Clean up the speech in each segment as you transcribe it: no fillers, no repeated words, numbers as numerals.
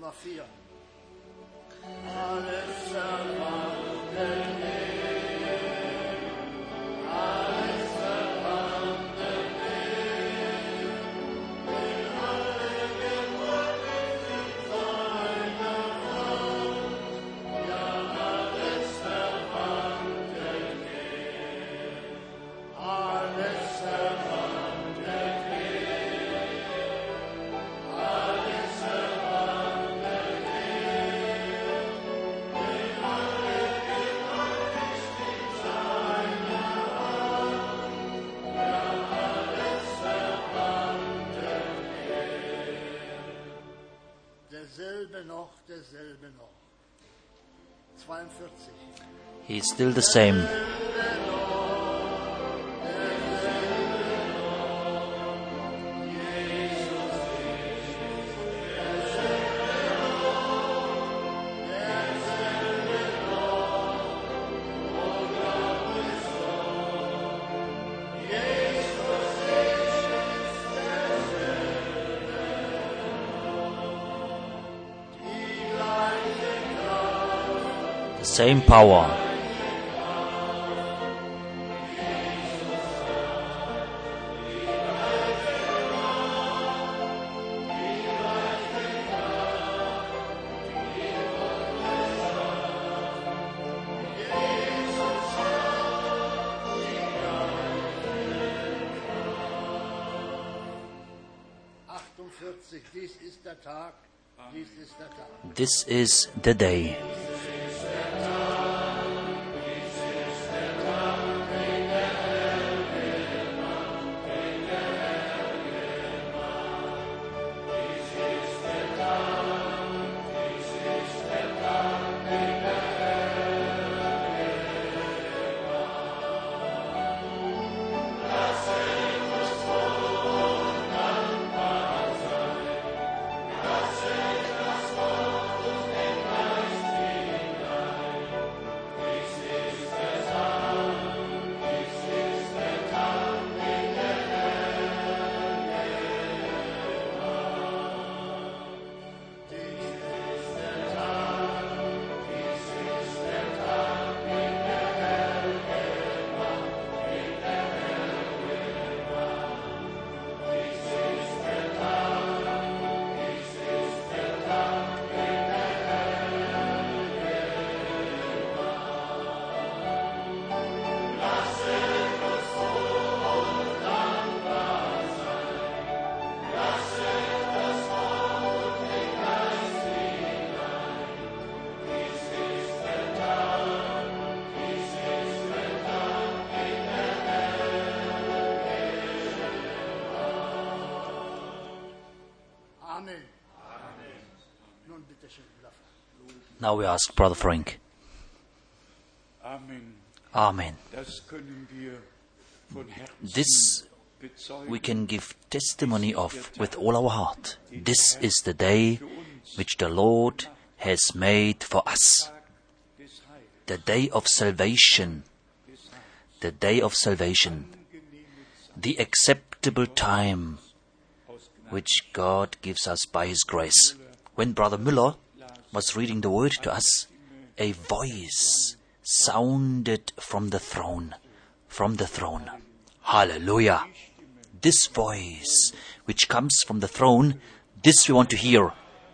Nummer 4. Alles verwandelt wird, alles verwandelt wird, in alle Geburt ist in seiner Hand, ja alles verwandelt wird, alles verwandelt wird, alles verwandelt wird, in alle Geburt ist in seiner Hand, ja alles verwandelt wird. Derselbe noch. 42. He is still the same. The same power. Dies ist der Tag, dies ist der Tag. This is the day. Amen. Nun bitte schön, Olaf. Now we ask Brother Frank. Amen. Amen. Das können wir von Herzen This bezeugen. we can give testimony of with all our heart. This is the day which the Lord has made for us. Des Heils, The day of salvation. des Heils. The day of salvation. The acceptable time which God gives us by His grace. When Brother Müller was reading the word to us, a voice sounded from the throne. From the throne. Hallelujah. This voice which comes from the throne, this we want to hear.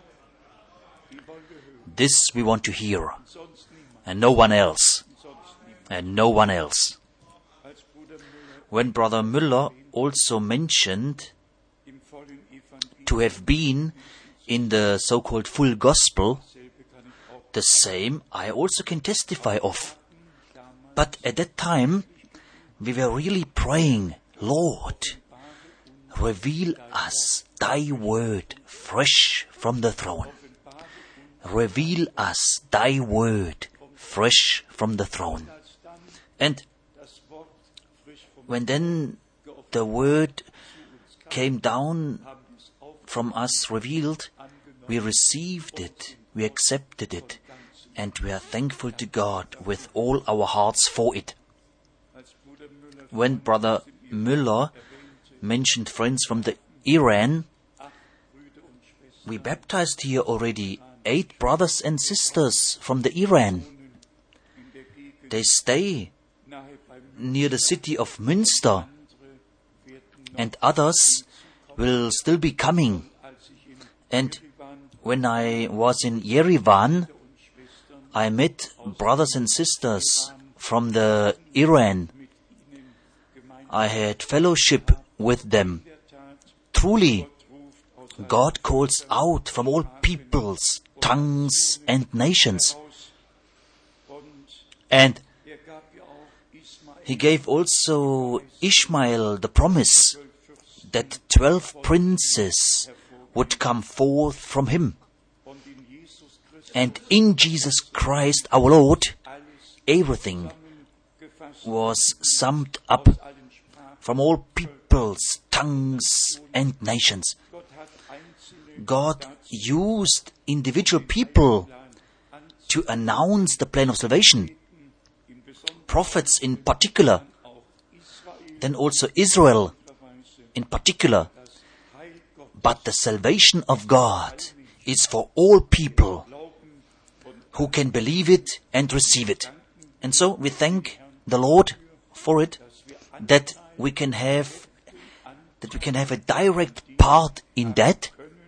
This we want to hear. And no one else. And no one else. Als Bruder Müller When Brother Müller also mentioned im vollen Evangelium to have been in the so-called full gospel, selbe kann ich auch the same I also can testify of. But at that time, we were really praying, Lord, reveal us Thy word fresh from the throne. Reveal us Thy word fresh from the throne. And das Wort frisch vom when then the word came down from us revealed, we received it, we accepted it, and we are thankful to God with all our hearts for it. als Bruder Müller When Brother Müller mentioned friends from the Iran, we baptized here already 8 brothers and sisters from the Iran. They stay near the city of Münster, and others will still be coming. And when I was in Yerevan, I met brothers and sisters from the Iran. I had fellowship with them. Truly, God calls out from all peoples, tongues, and nations. And He gave also Ishmael the promise that 12 princes would come forth from him. And in Jesus Christ our Lord, everything was summed up from all peoples, tongues, and nations. God used individual people to announce the plan of salvation. Prophets in particular, then also Israel in particular. But the salvation of God is for all people who can believe it and receive it. And so we thank the Lord for it, that we can have a direct part in that,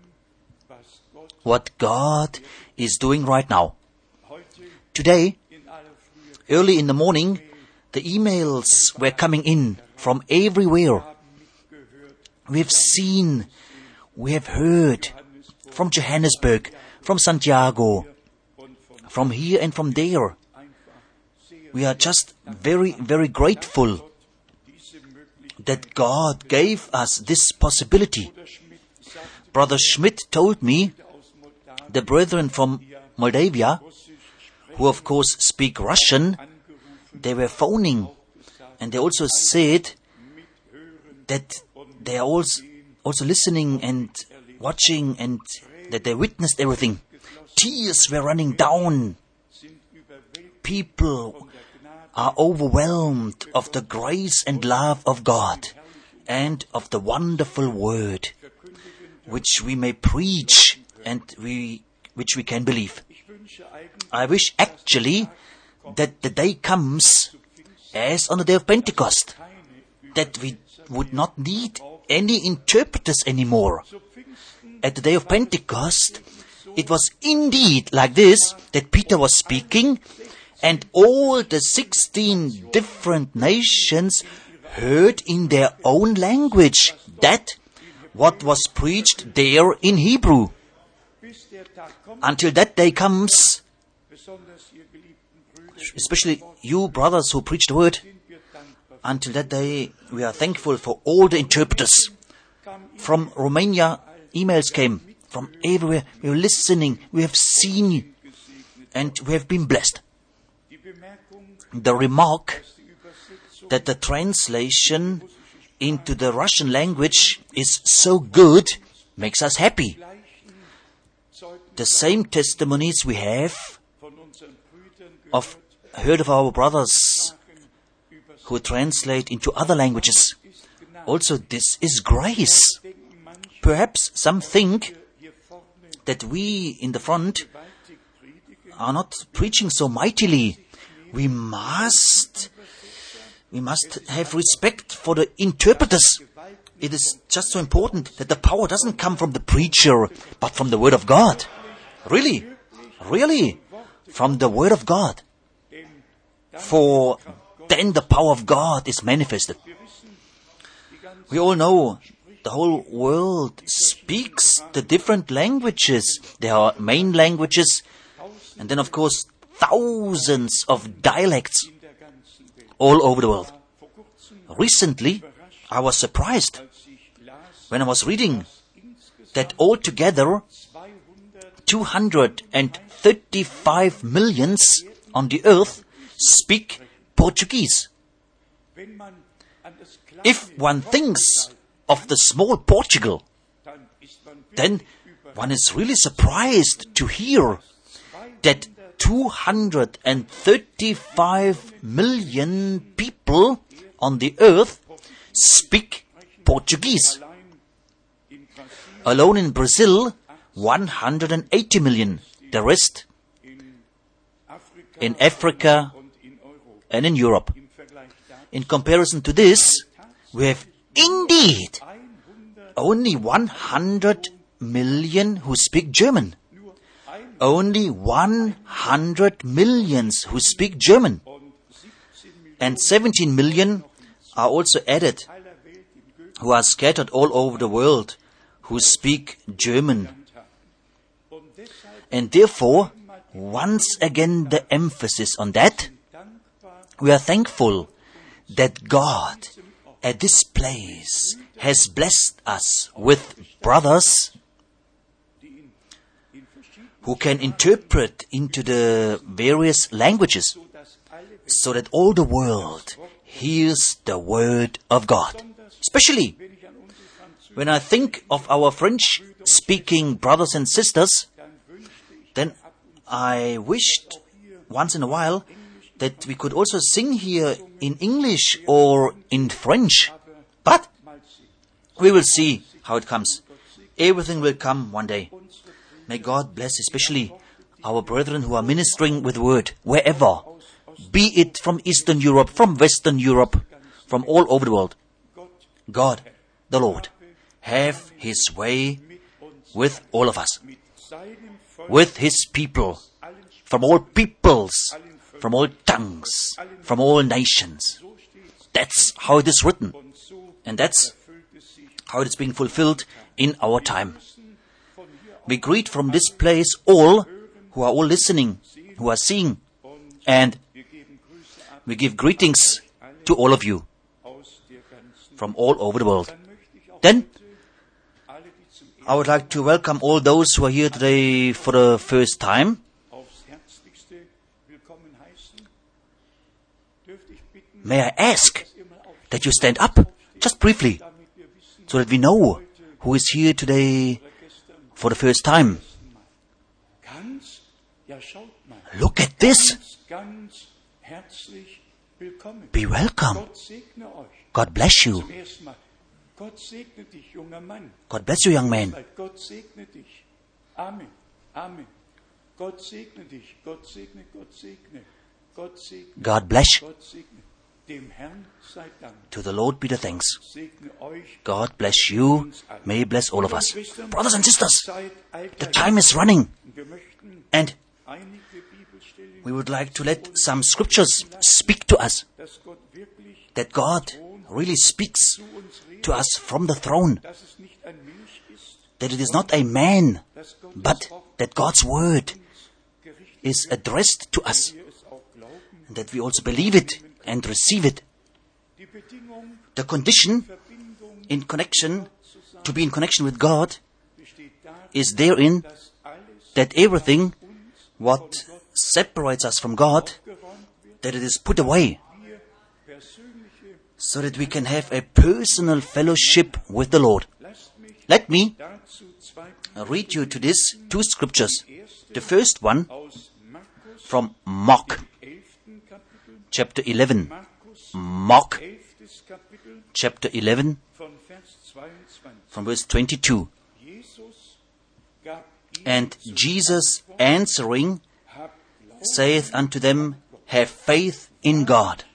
what God is doing right now. Today, early in the morning, the emails were coming in from everywhere. We have seen, we have heard from Johannesburg, from Santiago, from here and from there. We are just very, very grateful that God gave us this possibility. Brother Schmidt told me, the brethren from Moldavia, who of course speak Russian, they were phoning, and they also said that they are also listening and watching, and that they witnessed everything. Tears were running down. People are overwhelmed of the grace and love of God and of the wonderful word which we may preach and which we can believe. I wish actually that the day comes as on the day of Pentecost, that we would not need any interpreters anymore. At the day of Pentecost, it was indeed like this, that Peter was speaking, and all the 16 different nations heard in their own language that what was preached there in Hebrew. Until that day comes, especially you brothers who preach the word, until that day we are thankful for all the interpreters. From Romania, emails came from everywhere. We are listening, we have seen, and we have been blessed. The remark that the translation into the Russian language is so good makes us happy. The same testimonies we have heard of our brothers who translate into other languages. Also, this is grace. Perhaps some think that we in the front are not preaching so mightily. We must have respect for the interpreters. It is just so important that the power doesn't come from the preacher, but from the Word of God. Really, from the Word of God. For then the power of God is manifested. We all know the whole world speaks the different languages. There are main languages, and then of course thousands of dialects all over the world. Recently, I was surprised when I was reading that altogether 235 millions on the earth speak Portuguese. If one thinks of the small Portugal, then one is really surprised to hear that 235 million people on the earth speak Portuguese. Alone in Brazil, 180 million. The rest in Africa and in Europe. In comparison to this, we have indeed only 100 million who speak German. Only 100 millions who speak German. And 17 million are also added, who are scattered all over the world, who speak German. And therefore, once again the emphasis on that. We are thankful that God at this place has blessed us with brothers who can interpret into the various languages so that all the world hears the word of God. Especially when I think of our French-speaking brothers and sisters, then I wished once in a while that we could also sing here in English or in French. But we will see how it comes. Everything will come one day. May God bless especially our brethren who are ministering with the word, wherever, be it from Eastern Europe, from Western Europe, from all over the world. God, the Lord, have His way with all of us, with His people, from all peoples, from all tongues, from all nations. That's how it is written. And that's how it is being fulfilled in our time. We greet from this place all who are all listening, who are seeing, and we give greetings to all of you from all over the world. Then, I would like to welcome all those who are here today for the first time. May I ask that you stand up, just briefly, so that we know who is here today for the first time. Look at this. Be welcome. God bless you. God bless you, young man. God bless. To the Lord be the thanks. God bless you. May He bless all of us. Brothers and sisters, the time is running. And we would like to let some scriptures speak to us. That God really speaks to us from the throne. That it is not a man, but that God's word is addressed to us. And that we also believe it and receive it. The condition in connection, to be in connection with God, is therein that everything what separates us from God, that it is put away, so that we can have a personal fellowship with the Lord. Let me read you to this two scriptures. The first one from Mark, chapter 11. Mark, chapter 11, from verse 22. And Jesus answering saith unto them, Have faith in God.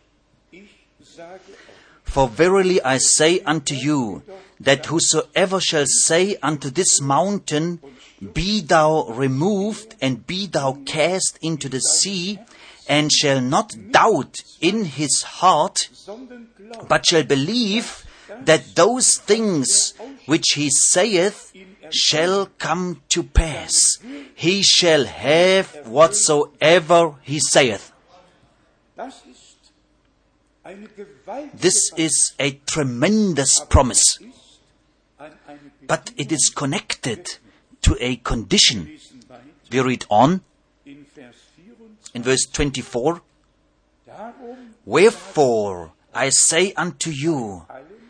For verily I say unto you, that whosoever shall say unto this mountain, Be thou removed, and be thou cast into the sea, and shall not doubt in his heart, but shall believe that those things which he saith shall come to pass, he shall have whatsoever he saith. This is a tremendous promise, but it is connected to a condition. We read on in verse 24, Wherefore I say unto you,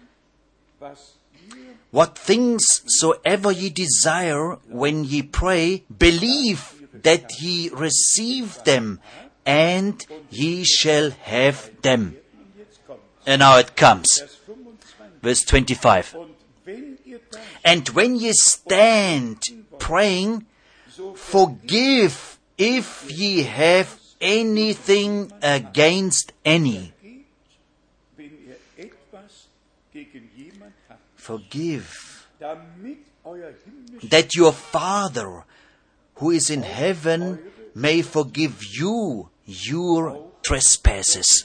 what things soever ye desire when ye pray, believe that ye receive them, and ye shall have them. And now it comes. Verse 25. And when ye stand praying, forgive if ye have anything against any. wenn ihr etwas gegen jemand habt, Forgive, damit euer himmlischer that your Father who is in heaven may forgive you your trespasses.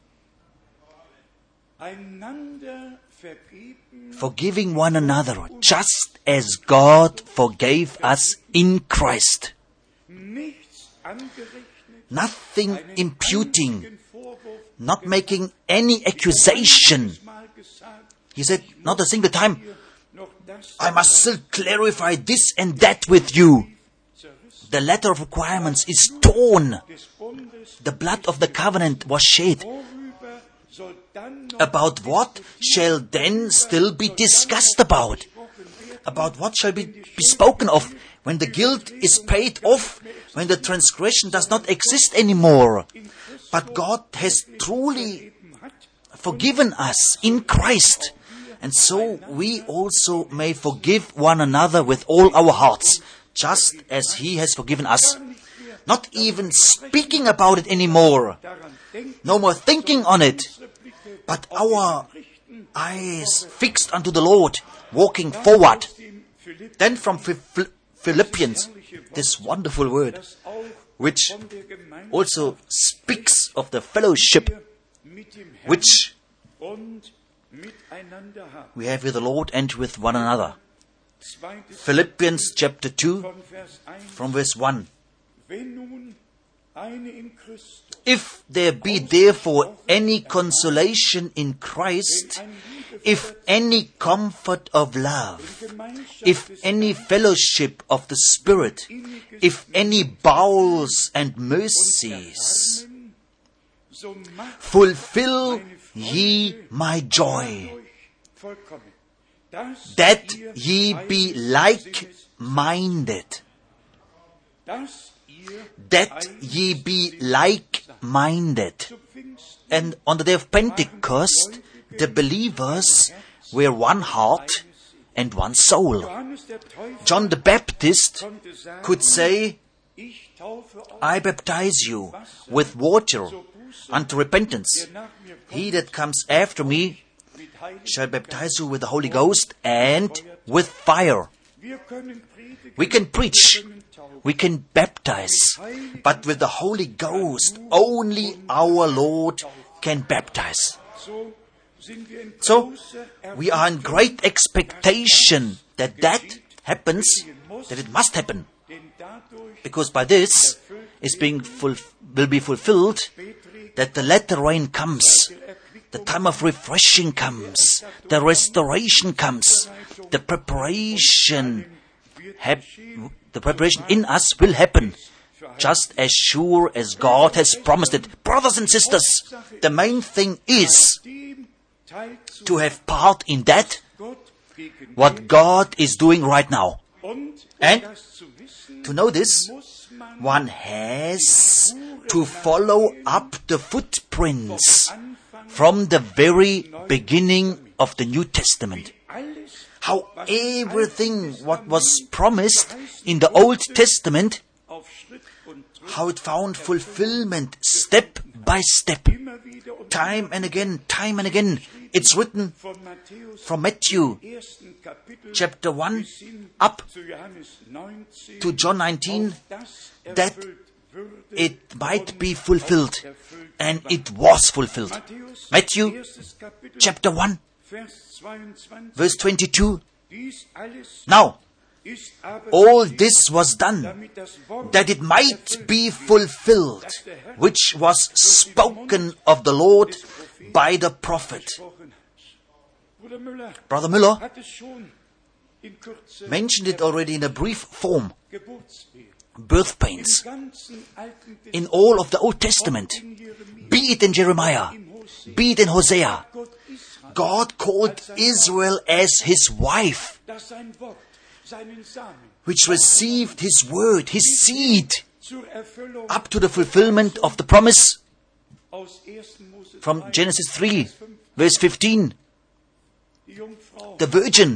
einander vergeben, Forgiving one another, just as God forgave us in Christ. nichts angerechnet, Nothing imputing, einzigen Vorwurf not making any accusation. mal gesagt, He said, not a single time, hier noch das I must still clarify this and that with you. zerrissen The letter of requirements is torn. des Bundes, The blood of the covenant was shed. worüber soll dann noch About what shall then still be discussed about? About what shall be spoken of when the guilt is paid off, when the transgression does not exist anymore? But God has truly forgiven us in Christ. And so we also may forgive one another with all our hearts, just as He has forgiven us. Not even speaking about it anymore. daran denken, No more thinking on it. But our eyes fixed unto the Lord, walking forward. dem Philipp, Then from Philippians, this wonderful word, das auch which von der Gemeinde also speaks of the fellowship mit dem Herrn which und miteinander haben. we have with the Lord and with one another. Zweites Philippians chapter 2 von Vers 1. from verse 1. Wenn nun eine in Christus, If there be therefore any consolation in Christ, if any comfort of love, if any fellowship of the Spirit, if any bowels and mercies, so macht fulfill ye my joy, euch vollkommen, dass that ihr ye be eines like-minded, dass ihr that ye be like-minded. zu Pfingsten And on the day of Pentecost, the believers were one heart and one soul. Johannes der Täufer John the Baptist konnte sagen, could say, ich taufe euch, I baptize you with water unto repentance. der nach mir He kommt, that comes after me mit Heiligen shall baptize you with the Holy Ghost and with fire. Wir können predigen, We can preach, können taufen. we can baptize, but with the Holy Ghost, only our Lord can baptize. So sind wir in So, großer we are in great expectation that that happens, that it must happen, denn dadurch because by this is will be fulfilled that the latter rain comes, the time of refreshing comes, the restoration comes, the preparation in us will happen, just as sure as God has promised it. Brothers and sisters, the main thing is dem teilzunehmen, to have part in that, Gott gegen what God is doing right now. und And das zu wissen, to know this, muss man one has to follow up the footprints from the very beginning of the New Testament. alles, How everything what was promised in the Old Testament, auf Schritt und Tritt how it found fulfillment step by step, immer wieder und time and again. It's written von Matthäus from Matthew ersten Kapitel chapter 1 bis hin up zu Johannes 19, to John 19, das that erfüllt würde it might be fulfilled. erfüllt. And it was fulfilled. Matthäus Matthew erstes Kapitel chapter 1, Vers 22, verse 22. dies alles Now, ist aber all geschehen, this was done damit das Wort that it might be fulfilled, which was spoken of the Lord by the prophet. gesprochen hat. Bruder Müller Brother Müller hat es schon in Kürze mentioned it already in a brief form. Geburtsweh. Birth Im pains ganzen Alten in all of the Old Testament, in Jeremia, be it in Jeremiah, im Hosea, be it in Hosea. Gott Israel, God called Israel as his wife, dass sein Wort, seinen Samen which received his word, his seed, zur Erfüllung up to the fulfillment of the promise aus 1. Mose from 3, Genesis 3, Vers 5. verse 15. Die Jungfrau The virgin wird gut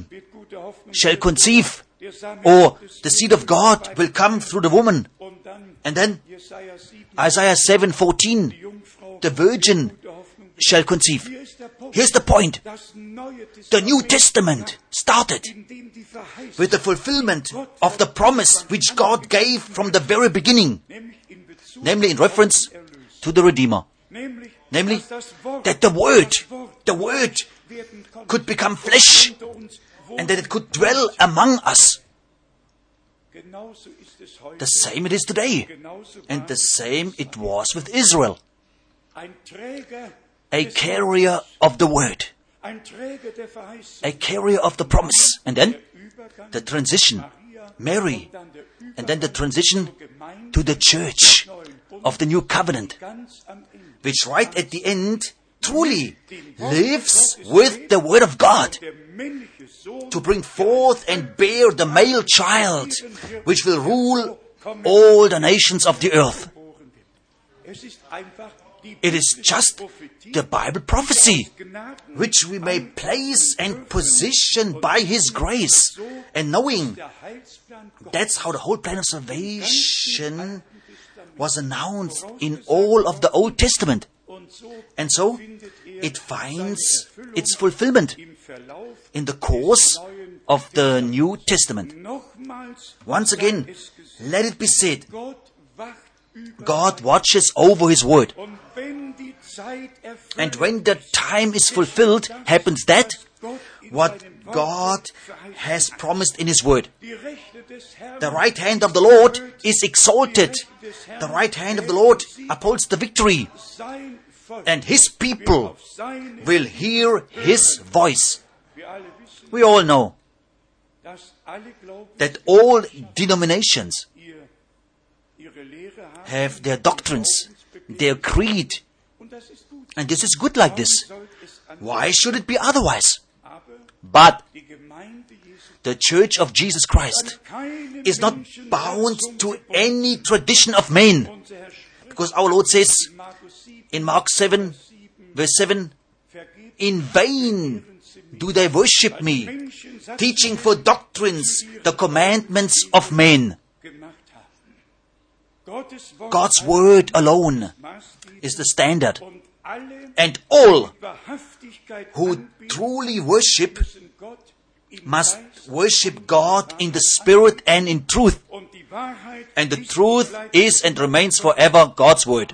gute Hoffnung shall conceive, der Same or Gottes the seed of God will come through the woman. und dann And then Jesaja 7, Isaiah 7:14, die Jungfrau the virgin gute Hoffnung. shall conceive. Hier ist der Punkt. Here's the point. Das Neue The New Testament, Testament started in dem die Verheißung, with the fulfillment of the promise which God gave from the very beginning, nämlich in Bezug namely in auf reference den Erlös, to the Redeemer. nämlich Namely, dass das Wort, that the Word werden konnte, could become flesh unter uns and that it could dwell among us. Genauso ist es heute, The same it is today. genauso And war the es same it was with Israel. ein Träger, A carrier of the Word. ein Träger der Verheißung, A carrier of the promise. And then der Übergang, the transition, Maria, Mary. und dann der Übergang And then the transition zur Gemeinde to the church of the new covenant, ganz am Ende. which right at the end truly lives with the Word of God Der männliche Sohn to bring forth and bear the male child, which will rule all the nations of the earth. geboren wird. Es ist einfach die It is just Prophetie, the Bible prophecy, die aus Gnaden which we may place and position by His grace, and knowing der Heilsplan Gottes that's how the whole plan of salvation was announced in all of the Old Testament. und so And so findet it finds its fulfillment im Verlauf in the course of the New Testament. nochmals Once again, es gesagt, let it be said, Gott wacht über God watches over His Word. und wenn die Zeit erfüllt And when the time is fulfilled, happens that Gott in what seinem Wort God verheißen has promised in His Word. die Rechte des Herrn The right hand of the Lord is exalted. The right hand of the Lord upholds the victory. sein Volk And His people auf seine will hear His voice. wir alle wissen, We all know dass alle glauben, that all denominations ihre Lehre haben have their doctrines, their creed, und das ist gut. and this is good like this. Sollte es an Why should it be otherwise? aber But die Gemeinde Jesu the Church of Jesus Christ keine is not Menschen bound dazu to gebunden. any tradition of men. Unser Herr spricht Because our Lord says in Markus 7, in Mark 7, verse 7, vergebt in vain do they worship me, Menschen Sachen teaching for doctrines the commandments of men. gemacht haben. Gottes Wort God's word alone Maßgeblich is the standard. und alle And all Wahrhaftigkeit who anbieten, truly worship müssen Gott im must Geist worship God in the Spirit and in truth. und die Wahrheit And the ist truth bleibt. is and remains forever God's word.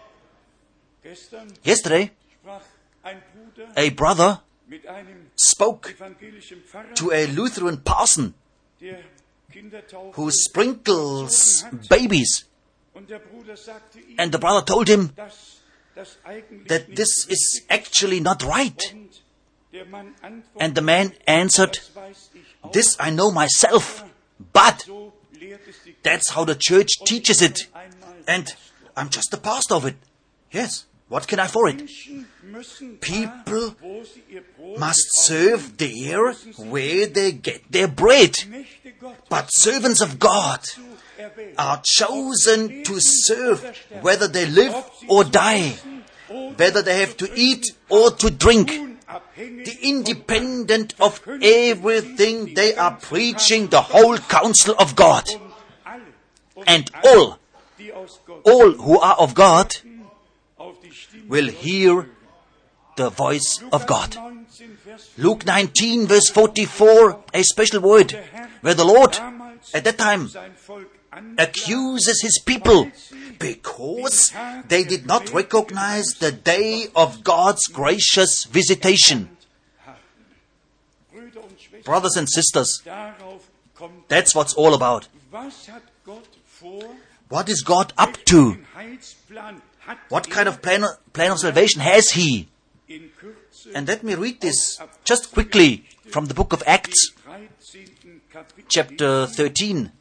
Gestern Yesterday, sprach ein Bruder a brother mit einem spoke evangelischen Pfarrer, to a Lutheran parson der Kindertaufe who sprinkles babies. und der Bruder sagte ihm, And the brother told him dass das eigentlich that nicht this is actually not right. und der Mann antwortete, And the man answered, das weiß ich auch, this I know myself, but so lehrt es die that's how the church teaches it. einmal. And I'm just the pastor of it. Yes, what can I for it? Menschen müssen People da, wo sie ihr Brot Must serve there where they get their bread. Knechte Gottes But servants of God zu erwählen, are chosen to serve whether they live or die, whether they have to eat or to drink. unabhängig Independent of everything, they are preaching the whole counsel of God. alle und And alle, all, die aus Gott all who are of God auf die Stimme will hear the voice of God. 19, Vers 4, Luke 19 verse 44, a special word where the Lord damals at that time sein Volk accuses his people because they did not recognize the day of God's gracious visitation. Brüder und Schwestern, Brothers and sisters, darauf kommt, that's what's all about. was hat Gott vor? What is God up to? Den Heilsplan hat What kind of plan of salvation has He? in Kürze And let me read this just quickly from the book of Acts, 13. Kapitel, chapter 13,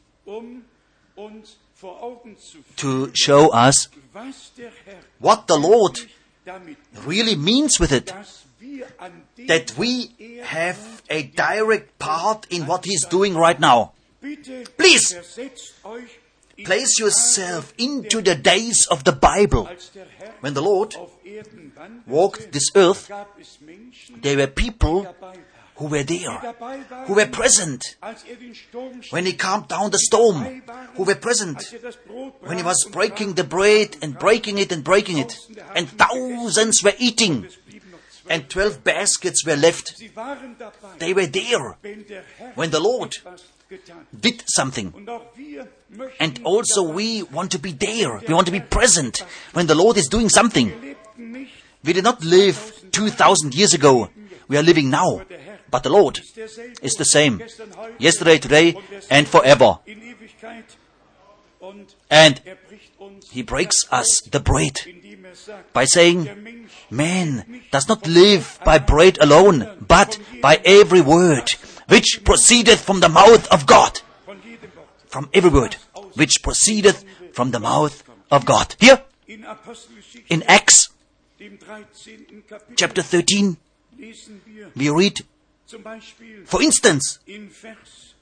uns vor Augen zu führen, to show us was der Herr what the Lord damit, really means with it. dass wir an dem That we have a direct part in what He's doing right now. bitte Please, versetzt euch in place yourself into the days of the Bible. als der Herr When the Lord auf Erden wanderte, walked this earth, gab es Menschen, there were people dabei waren. who were die there, dabei waren, who were present als den Sturm when he calmed down the storm, who were present als das Brot when he brach was und breaking brach, the bread and breaking it and breaking it, and thousands were eating, es blieben noch 12. and 12 baskets were left. Sie waren dabei, They were there wenn der Herr when the Lord etwas getan hat. did something. Und auch wir möchten And also we want to be there. We want to be present when the Lord is doing something. lebten nicht We did not live 2,000 years ago. We are living now. But the Lord derselbe is the same. gestern, heute Yesterday, today, und derselbe and forever. in Ewigkeit. Und And bricht uns, He breaks us the bread indem sagt, by saying, der Mensch man does not live by bread alone, but by every word which proceedeth from the mouth of God. von jedem Wort. From every word which proceedeth from the mouth of God. Here, In Apostelgeschichte, in Acts dem 13. Kapitel, chapter 13, lesen wir we read, zum Beispiel for instance, in Vers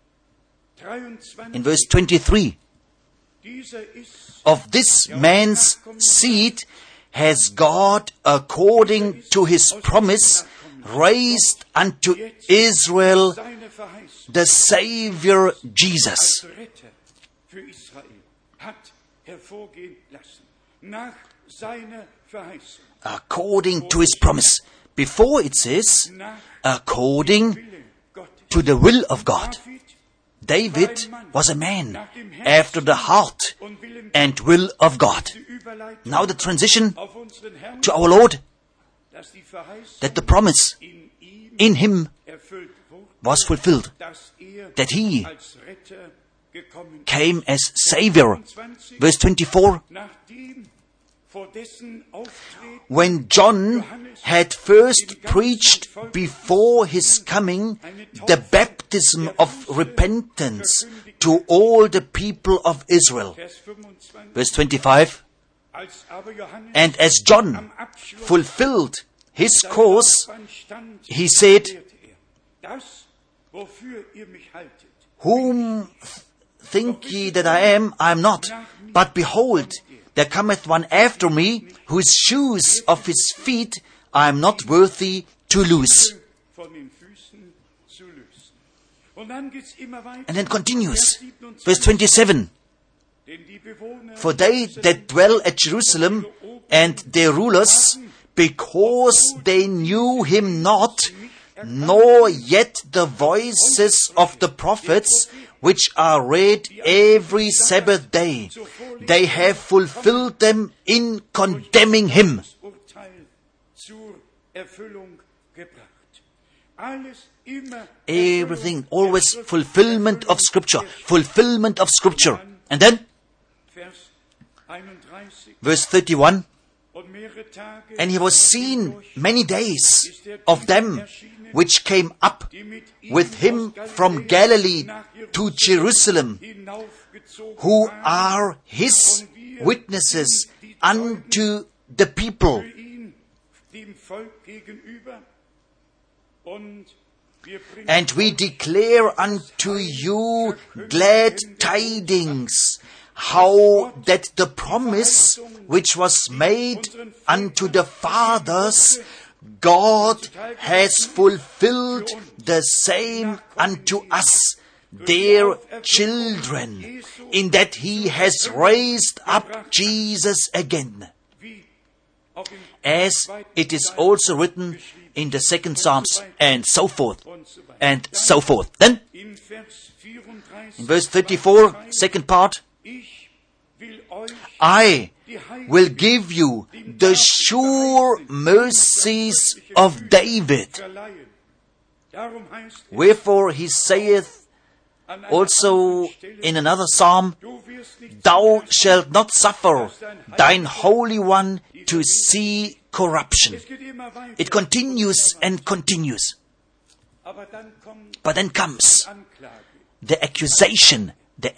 23, in verse 23, dieser ist of this man's seed has God, according to his promise, raised unto Israel seine Verheißung the Savior Jesus. als Retter für Israel hat hervorgehen lassen. Nach seiner Verheißung, According to his promise. Before it says, nach according Wille Gottes. to the will of God. David David was a man after the heart und Willen and will of God. die Überleitung Now the transition auf unseren Herrn, to our Lord, dass die Verheißung that the promise in ihm in him erfüllt wurde, was fulfilled, dass that he als Retter gekommen came as Savior. 20, Verse 24, nachdem vor dessen Auftreten when John had first preached before his coming the baptism of repentance to all the people of Israel. Vers 25, Verse 25, als aber Johannes and as John am Abschluss fulfilled his course, Laufbahn stand, he said, lehrte das, wofür ihr mich haltet, whom think ye that I am not? But behold, there cometh one after me, whose shoes of his feet I am not worthy to loose. von den Füßen zu lösen. Und dann geht's immer weiter. And then continues, Vers verse 27, denn die Bewohner for they that dwell at Jerusalem and their rulers, because they knew him not, nor yet the voices of the prophets, which are read every Sabbath day, they have fulfilled them in condemning him. das Urteil zur Erfüllung gebracht. Alles immer Everything, always fulfillment of Scripture, fulfillment of Scripture. And then, Vers 31 verse 31, und mehrere Tage and he was seen many days of them which came up die mit with him from Galilee to Jerusalem, hinaufgezogen who waren, are his witnesses unto the people. für ihn, dem Volk gegenüber. Und wir bringen And we declare unto you glad tidings, how that the promise which was made unto the fathers, God has fulfilled the same unto us, their children, in that he has raised up Jesus again, wie auch im as it is also written in the second Psalms, and so forth, und so weiter. and so forth. Then, In Vers 34, in verse 34, second part, ich will euch I will give you the sure mercies of David. verleihen. Darum heißt es Wherefore he saith an einer also anderen Stelle, in another psalm, du wirst nicht thou shalt not suffer thine Holy One to see corruption. Es geht immer weiter. It continues and continues. Aber dann kommt But then comes Anklage. the accusation.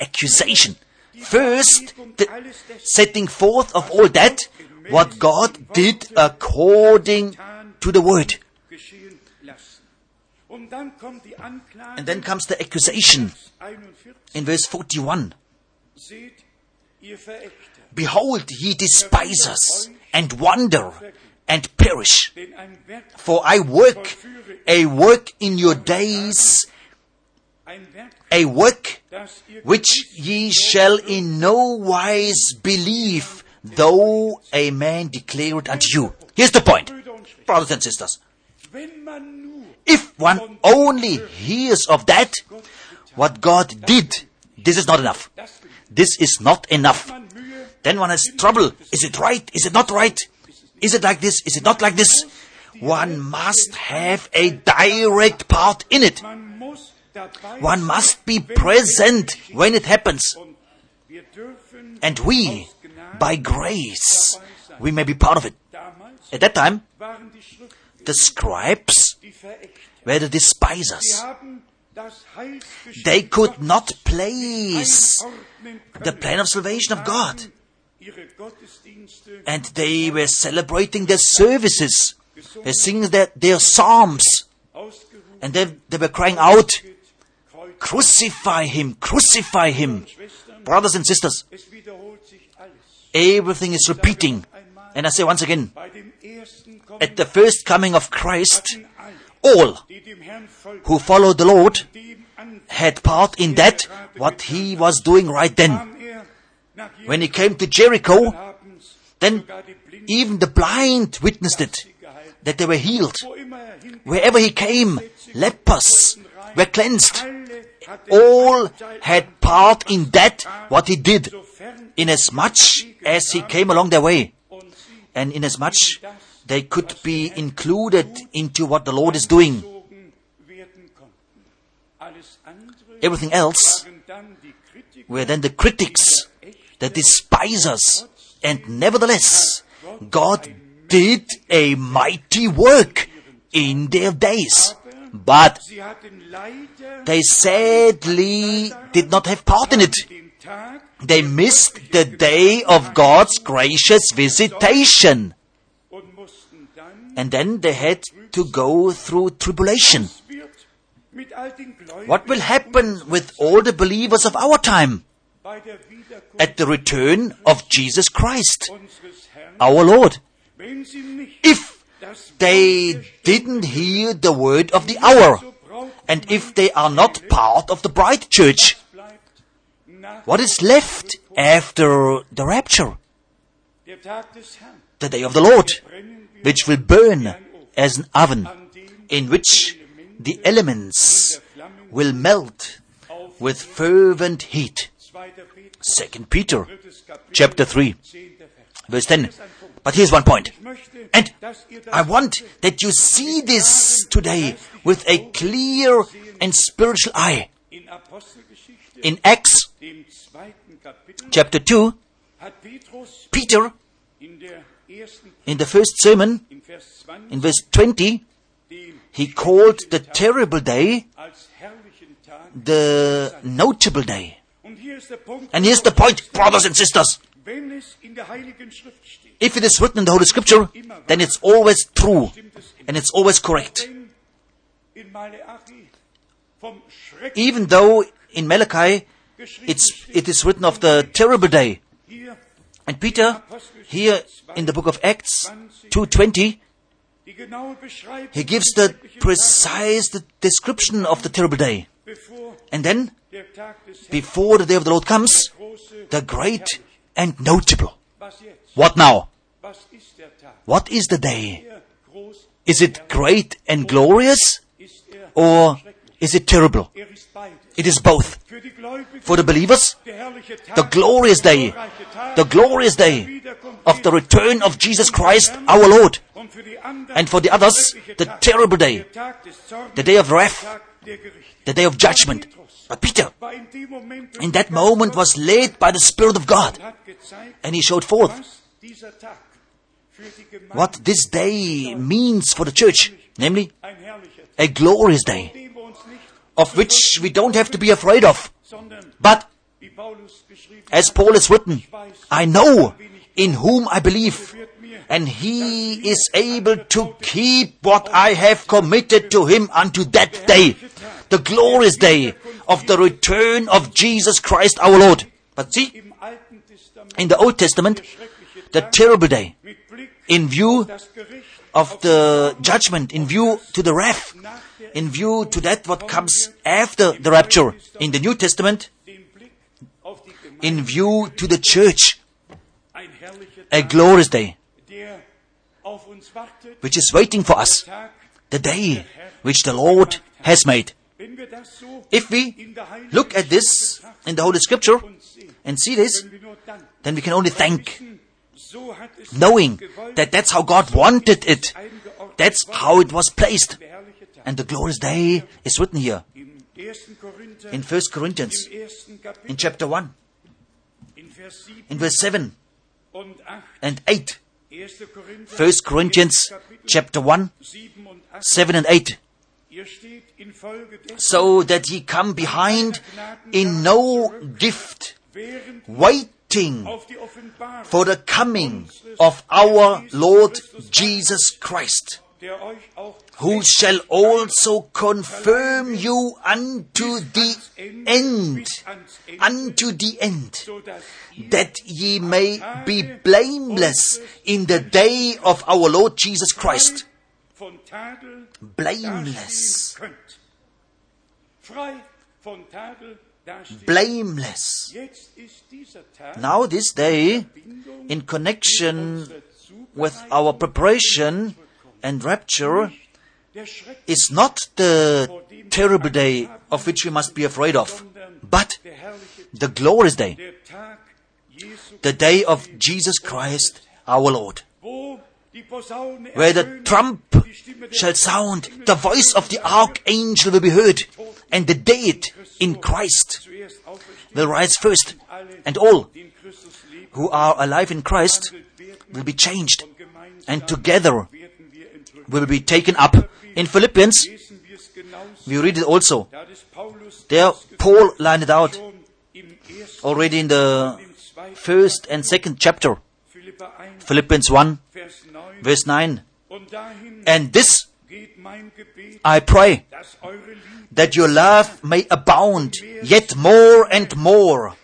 First, the setting forth of all that, what God did according to the word. Geschehen lassen. Und dann kommt die Anklage. And then comes the accusation 41. in verse 41. Seht, ihr Verächter, Behold, ye despisers, and wonder, and perish. Denn ein Werk, For I work a work in your days, ein Werk, a work das ihr which ye shall in no wise believe, though a man declare it unto you. Here's the point, brothers and sisters. wenn man nur If one only hears of that, what God did, this is not enough. das will, This is not enough. man Mühe, Then one has trouble. Is it right? Is it not right? Is it like this? Is it not like this? One must have a direct part in it. man muss dabei One must be present when it happens. und wir dürfen And we, by grace, we may be part of it. damals At that time, waren die Schriften the scribes die Verächter. were the Sie despisers. haben das Heilsgeschenk They could Gottes not place einordnen können, the plan of salvation of God. haben ihre Gottesdienste And they were celebrating their services. They sing their psalms. ausgerufen, And they were crying out, Kreuz, crucify him, crucify him. Schwestern, Brothers and sisters, es wiederholt sich alles. everything is repeating. And I say once again, Bei dem ersten Kommen at the first coming of Christ, hatten alle, all die dem Herrn folgten, who followed the Lord dem an had part in that, what he was doing right then. kam nach When he came to Jericho, abends, then sogar die Blinden even the blind witnessed it, gehalten. that they were healed. Wo immer hin, Wherever he came, lepers were cleansed. alle hatten All had part in that, what he did, sofern inasmuch as he came along their way. und sie And inasmuch they could be included into what the Lord is doing. gezogen werden konnten. Alles andere Everything else waren dann die Kritiker, were then the critics, the despisers. And nevertheless, God did a mighty work in their days. But sie hatten leider they sadly did not have part in it. den Tag They missed the day of God's gracious visitation. und mussten dann, And then they had to go through tribulation. was wird mit all den Gläubigen What will happen with all the believers of our time bei der Wiederkunft at the return of Jesus Christ, unseres Herrn, our Lord, wenn sie nicht if das they didn't hear the word of the hour, and if they are not part of the bride church? bleibt nach What is left after the rapture? der Tag des Herrn, The day of the Lord, brennen wir which will burn as an oven, an dem in which the elements will melt with fervent heat. 2. Petrus 2 Peter 3. Kapitel chapter 3, 10. Vers. verse 10. But here's one point. Ich möchte, And dass ihr das I want that you see this today with a clear and spiritual eye. in Apostelgeschichte, In Acts dem 2. Kapitel, chapter 2, hat Petrus Peter, in der ersten, in the first sermon, in Vers 20, in verse 20, den he called the terrible day als herrlichen Tag. the notable day. Und hier ist der Punkt, And here's the point, brothers and sisters. wenn es in der Heiligen Schrift steht, If it is written in the Holy Scripture, then it's always true and it's always correct. denn in Maleachi vom Schrecken Even though in Malachi geschrieben it is written of the terrible day. hier And Peter, here in the book of Acts 2:20, die genaue Beschreibung, he gives the precise description of the terrible day. bevor And then, der Tag des Herrn, before the day of the Lord comes, große, the great and notable. was jetzt? What now? Was ist der Tag? What is the day? Der groß Is it great and glorious, ist er, or is it terrible? ist beides. It is both. Für die Gläubigen For the believers, der herrliche Tag, the glorious day, glorreiche Tag, the glorious day Wiederkunft of the Jesu return of Jesus Christ, our Lord. und für die anderen And for the others, schreckliche the Tag, terrible day, der Tag des Zorns, the day of wrath, Tag der Gerichte. the day of judgment. But Peter, War in dem Moment in that moment, was led by the Spirit of God, hat gezeigt, and he showed forth was dieser Tag für die Gemeinde, what this day means for the church, namely ein herrlicher Tag, a glorious day, dem wir uns nicht, of which we don't have to be afraid of. sondern But, wie Paulus geschrieben as hat, Paul has written, I know in whom I believe, and he is able to keep what I have committed to him unto that day, the glorious day of the return of Jesus Christ our Lord. But see, im Alten Testament in the Old Testament, schreckliche the Tag terrible day, mit Blick in view of the judgment, in view to the wrath, in view to that what comes after the rapture in the New Testament, in view to the church, a glorious day, which is waiting for us, the day which the Lord has made. If we look at this in the Holy Scripture and see this, then we can only thank, knowing that that's how God wanted it. That's how it was placed. And the glorious day is written here in 1 Corinthians, in chapter 1, in verse 7 and 8. 1 Corinthians chapter 1, 7 and 8. So that ye come behind in no gift, waiting for the coming of our Lord Jesus Christ, who shall also confirm you unto the end, that ye may be blameless in the day of our Lord Jesus Christ. Blameless. Blameless. Now this day, in connection with our preparation and rapture, is not the terrible day of which we must be afraid of, but the glorious day, the day of Jesus Christ our Lord, where the trump shall sound, the voice of the archangel will be heard, and the dead in Christ will rise first, and all who are alive in Christ will be changed, and together will be taken up. In Philippians, we read it also. There, Paul lined it out already in the first and second chapter. Philippians 1, verse 9. And this I pray, that your love may abound yet more and more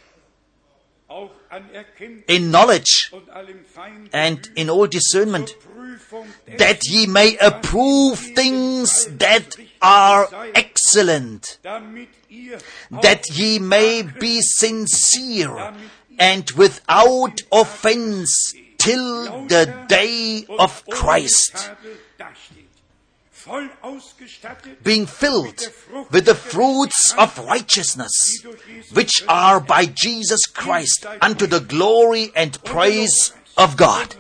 in knowledge and in all discernment, that ye may approve things that are excellent, that ye may be sincere and without offense till the day of Christ, being filled with the fruits of righteousness, which are by Jesus Christ, unto the glory and praise of God.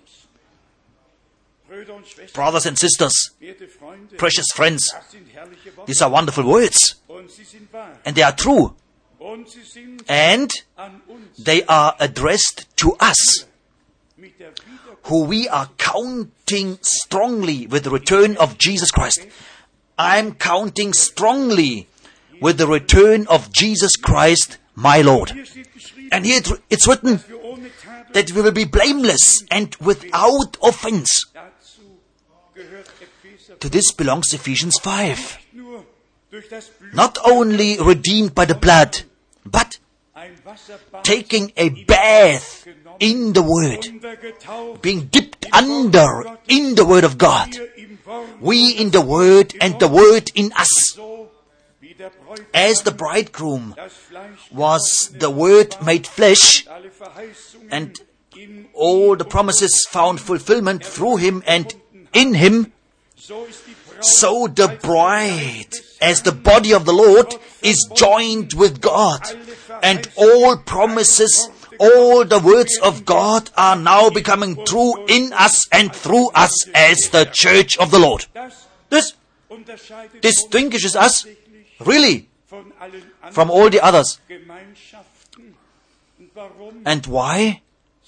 Brothers and sisters, precious friends, these are wonderful words, and they are true, and they are addressed to us, who we are counting strongly with the return of Jesus Christ. I'm counting strongly with the return of Jesus Christ, my Lord. And here it's written that we will be blameless and without offense. To this belongs Ephesians 5. Not only redeemed by the blood, but taking a bath in the Word, being dipped under in the Word of God. We in the Word and the Word in us. As the bridegroom was the Word made flesh, and all the promises found fulfillment through Him and in Him, so the bride, as the body of the Lord, is joined with God, and all promises, all the words of God are now becoming true in us and through us as the church of the Lord. This distinguishes us really from all the others. And why?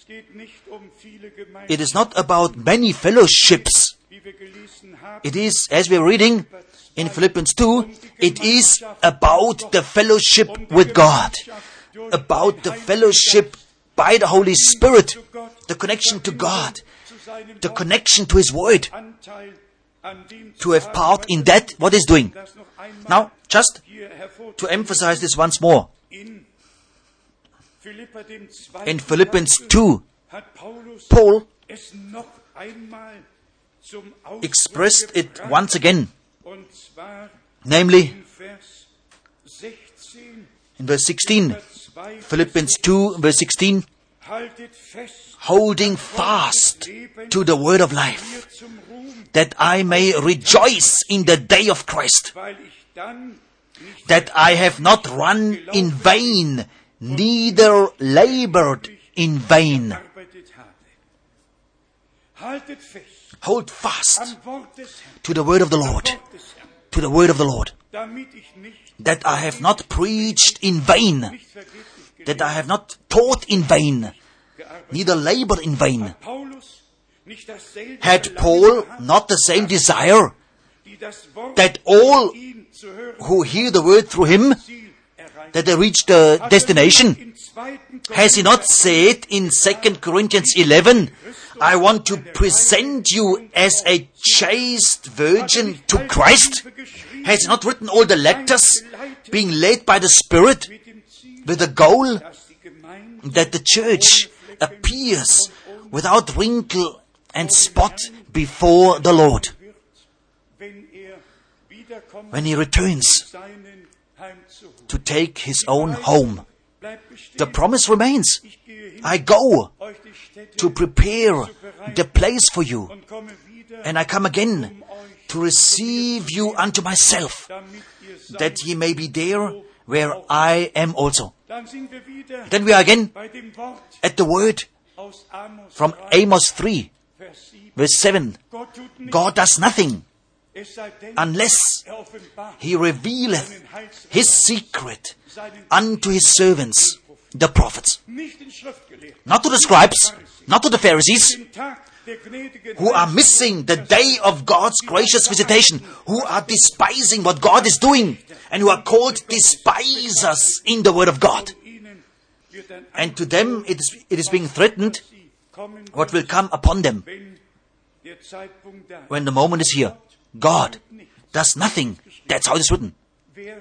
It is not about many fellowships. It is, as we are reading in Philippians 2, it is about the fellowship with God, about the fellowship by the Holy Spirit, the connection to God, the connection to His Word, to have part in that, what He's doing. Now, just to emphasize this once more, in Philippians 2, hat Paulus Paul es noch einmal zum Ausdruck expressed it gebracht, once again, und zwar namely in Vers 16, in verse 16, 2, Philippians 2, verse 16, haltet fest, holding fast to the word of life, mir zum Ruhm, that I may rejoice in the day of Christ, weil ich dann nicht that I have not run in vain, neither labored in vain. gearbeitet habe. Haltet fest Hold fast am Wort des Herrn, to the word of the Lord, Wort des Herrn, to the word of the Lord, damit ich nicht that I have not preached in vain, vergeblich that I have not taught in vain, gearbeitet neither labored in vain. Paulus nicht dasselbe Had Verlangen Paul gehabt, not the same desire die das Wort that all von ihm zu hören who hear the word through him, Ziel erreicht? that they reach the Hat er destination? in 2. Has he not said in 2 Corinthians 11, I want to present you as a chaste virgin to Christ? Has he not written all the letters being led by the Spirit mit dem Ziel, with the goal dass die Gemeinde that the church appears without wrinkle and spot before the Lord wird, wenn wiederkommt, when he returns seinen heimzuholen? to take his own home? Bleibt bestehen, The promise remains. ich gehe hin, I go euch die Stätte to prepare the place for you, und komme wieder, and I come again to receive you unto myself, damit ihr seid. that ye may be there where I am also. Dann sind wir wieder Then we are again bei dem Wort at the word aus Amos from 3, Amos 3, Vers 7. verse 7. Gott tut nicht, God does nothing es sei denn, unless offenbart he revealeth seinen Heilsrat his secret seinen unto his servants, the prophets. nicht den Schriftgelehrten, Not to the scribes, not to the Pharisees, den Tag der gnädigen who are missing the day of God's gracious visitation, who are despising what God is doing, and who are called despisers in the word of God. ihnen wird ein And to them it is being threatened sie kommen, what will come upon them wenn der Zeitpunkt da ist. when the moment is here. God does nothing. That's how it is written. Wer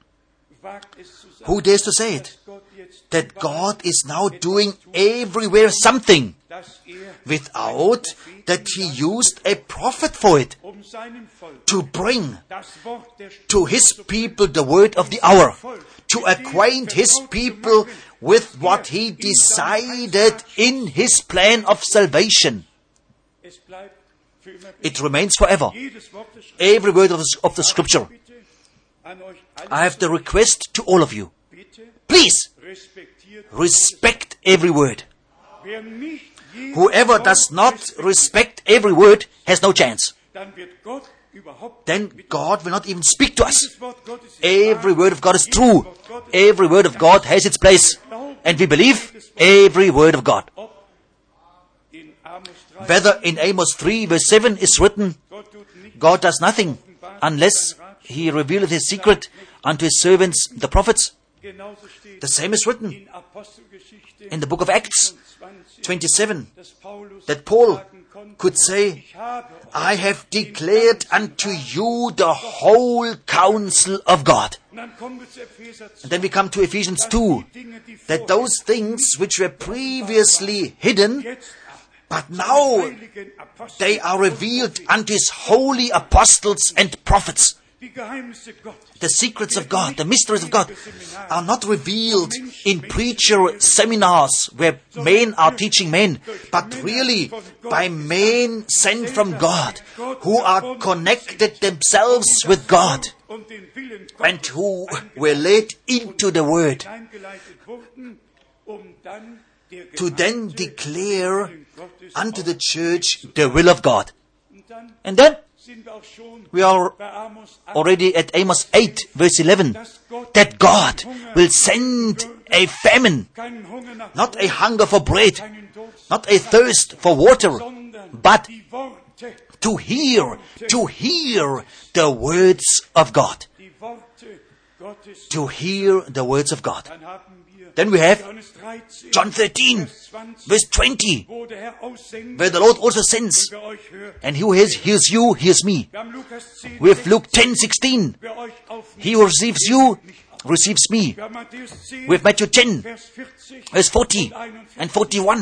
wagt es zu sagen, Who dares to say it? Gott jetzt That God is now doing everywhere something dass without that he used a prophet for it, seinem Volk to bring das Wort der to his people the word of the hour, to acquaint his people with what he decided in his plan of salvation. Es bleibt für immer It remains forever. jedes Wort des Every word of the scripture. Bitte an euch alle, I have the request to all of you. bitte Please respektiert, respect every word. wer nicht jedes Whoever Wort does not respektiert, respect every word has no chance. dann wird Gott überhaupt Then God will not even speak to us. das Wort Gottes ist Every wahr, word of God is jedes true. Wort Gottes Every word of God has its place. And we believe every word of God. ob in Amos 3 Whether in Amos 3 verse 7 is written, Gott tut nicht God does nothing unless he revealeth his secret unto his servants, the prophets. genauso steht The same is written in Apostelgeschichte in the book of Acts 27, dass Paulus that Paul sagen konnte, could say, ich habe I have declared unto you the whole counsel of God. Und dann kommen wir zu Epheser 2, And then we come to Ephesians 2, die Dinge, die that vorher those things which were previously hidden, jetzt but now heiligen Apostel, they are revealed unto his holy apostles and prophets. die Geheimnisse Gottes, The secrets of God, the mysteries of God, are not revealed in preacher seminars where men are teaching men, but really by men sent from God, who are connected themselves with God, und den Willen and Gottes who were led into the Word eingeleitet wurden, dann der to then Gemeinde declare Gottes unto the church the will of God. Und dann And then sind wir auch schon we are bei Amos 8, already at Amos 8, verse 11, that God will send a famine, keinen Hunger nach not a hunger for bread, keinen Durst, not a thirst for water, sondern but die Worte, to hear the words of God. die Worte Gottes. To hear the words of God. Dann haben wir Then we have Johannes 13, John 13, Vers 20, verse 20, wo der Herr aussendet, where the Lord also sends, wer euch hört. and who hears you, hears me. Wir haben Lukas 10, We have Luke 10:16, wer euch aufnimmt. he who receives you, receives me. Wir haben Matthäus 10, We have Matthew 10, Vers 40 verse 40 und 41. and 41.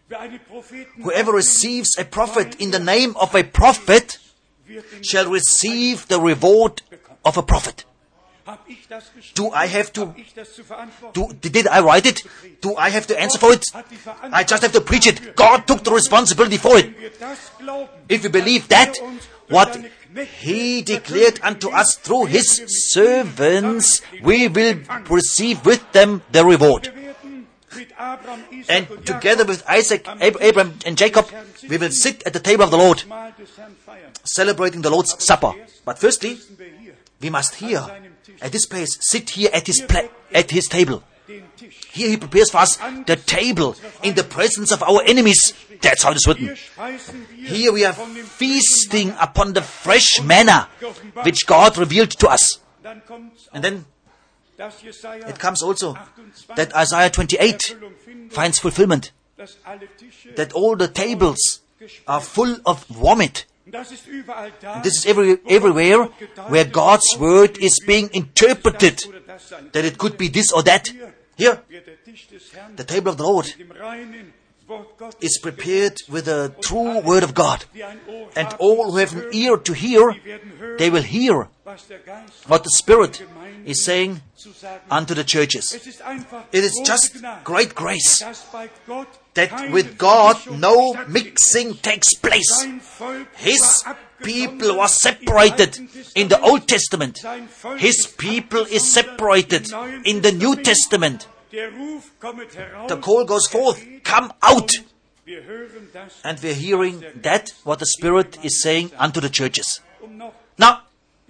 Whoever receives a prophet in the name of a prophet shall receive the reward of a prophet. Do I have to, did I write it? Do I have to answer for it? I just have to preach it. God took the responsibility for it. If we believe that, what He declared unto us through His servants, we will receive with them the reward. And together with Isaac, Abraham and Jacob, we will sit at the table of the Lord, celebrating the Lord's Supper. But firstly, we must here, at this place, sit here at His table. Here He prepares for us the table in the presence of our enemies. That's how it is written. Here we are feasting upon the fresh manna which God revealed to us. And then it comes also that Isaiah 28 finds fulfillment. That all the tables are full of vomit. And this is everywhere where God's word is being interpreted. That it could be this or that. Here, the table of the Lord is prepared with the true word of God. And all who have an ear to hear, they will hear what the Spirit is saying unto the churches. It is just great grace that with God no mixing takes place. His people was separated in the Old Testament. His people is separated in the New Testament. The call goes forth, come out. And we're hearing that, what the Spirit is saying unto the churches. Now,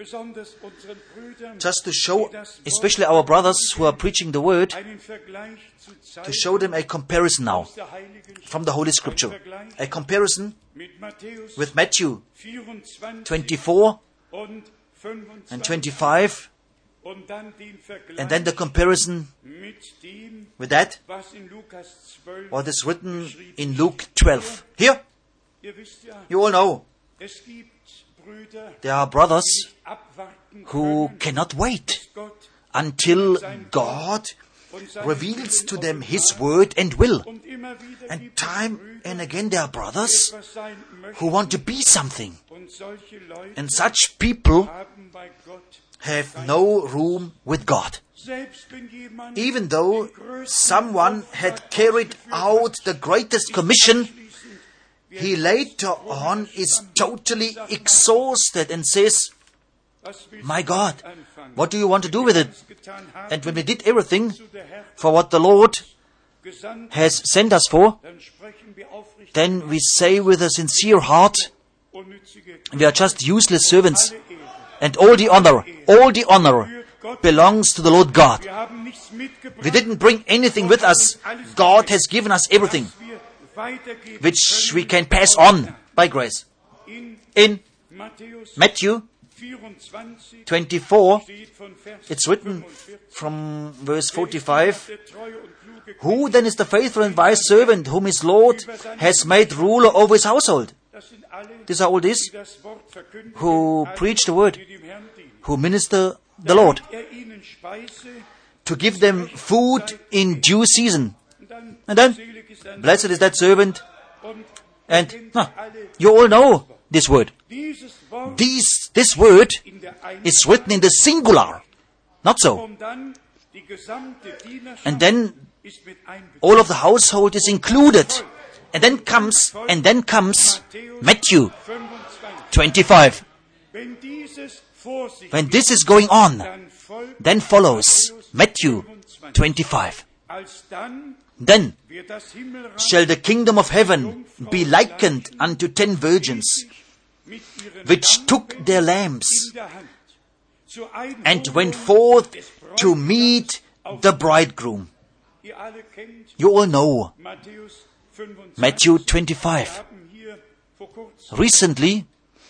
just to show, especially our brothers who are preaching the word, to show them a comparison now from the Holy Scripture. A comparison with Matthew 24 and 25, and then the comparison with that, what is written in Luke 12. Here, you all know, there are brothers who cannot wait until God reveals to them His word and will. And time and again there are brothers who want to be something. And such people have no room with God. Even though someone had carried out the greatest commission, he later on is totally exhausted and says, my God, what do you want to do with it? And when we did everything for what the Lord has sent us for, then we say with a sincere heart, we are just useless servants. And all the honor belongs to the Lord God. We didn't bring anything with us. God has given us everything, which we can pass on by grace. In Matthew 24, it's written from verse 45, who then is the faithful and wise servant whom his Lord has made ruler over his household? These are all these who preach the word, who minister the Lord, to give them food in due season. And then, blessed is that servant. And you all know this word. This word is written in the singular. Not so. And then all of the household is included. And then comes Matthew 25. When this is going on, then follows Matthew 25. Then shall the kingdom of heaven be likened unto 10 virgins, which took their lamps and went forth to meet the bridegroom. You all know Matthew 25. Recently,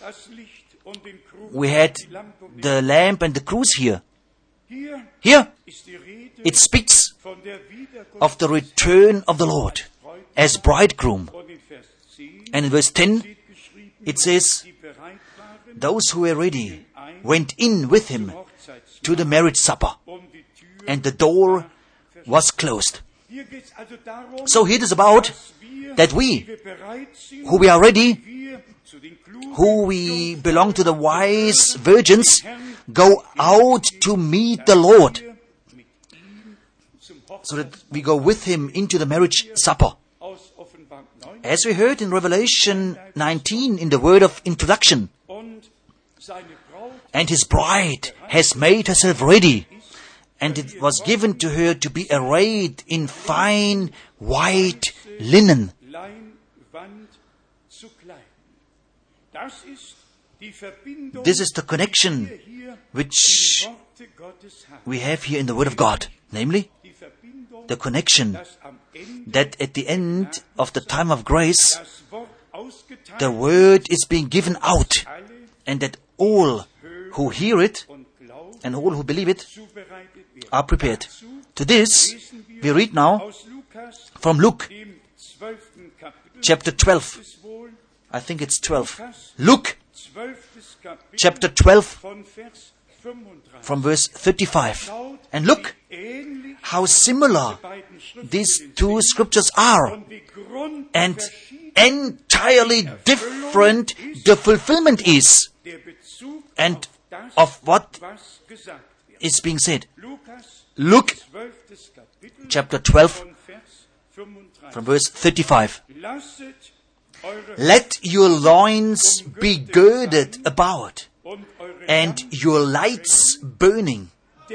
we had the lamp and the cruse here. Here, it speaks of the return of the Lord as bridegroom. And in verse 10, it says, those who were ready went in with him to the marriage supper, and the door was closed. Hier geht's also darum, So here it is about dass wir, that die we, wir bereit sind, who we are ready, wir zu den klugen, who we belong to the wise virgins, go out to meet the Lord, mit ihm zum so that we go with him into the marriage supper. aus Offenbarung 9 As we heard in Revelation 19 in the word of introduction, und seine Braut and his bride has made herself ready, and it was given to her to be arrayed in fine white linen. Leinwand zu kleiden. Das ist die Verbindung, This is the connection die wir hier which im Worte Gottes haben. we have here in the word of God, namely Die Verbindung, the connection dass am Ende that at the end of the time of grace, das Wort ausgeteilt the word is being given out, alle and that all who hear it und glauben and all who believe it zubereitet werden. are prepared. To this, we read now Aus Lukas, from Luke, dem 12. Kapitel, chapter 12. ist wohl I think it's 12. Luke, 12. Kapitel chapter 12, von Vers 35. from verse 35. Schaut, And look wie ähnlich how similar die beiden Schriften these sind two scriptures are, und wie grundlegend and entirely different the fulfillment is, der Bezug and auf das, of what was gesagt wird. is being said. Lukas, Luke, 12. Kapitel chapter 12, von Vers 35. from verse 35. Lasset eure Let your loins be girded about, und eure and your lights burning,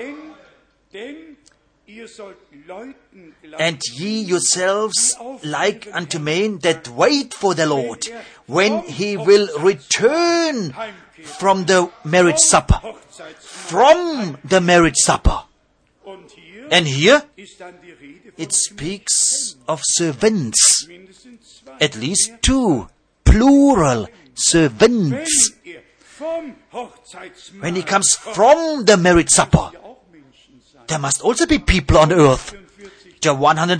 denn ihr sollt Leuten and gleichen, ye yourselves like unto men that wait for the Lord, when he will return from the marriage supper. Hochzeitsmahl. From the marriage supper. Und hier And here ist dann die Rede von it speaks of servants, mindestens zwei. at least two, plural servants. Wenn er vom Hochzeitsmahl When he comes from the marriage supper, ja auch Menschen sein. there must also be people on earth. The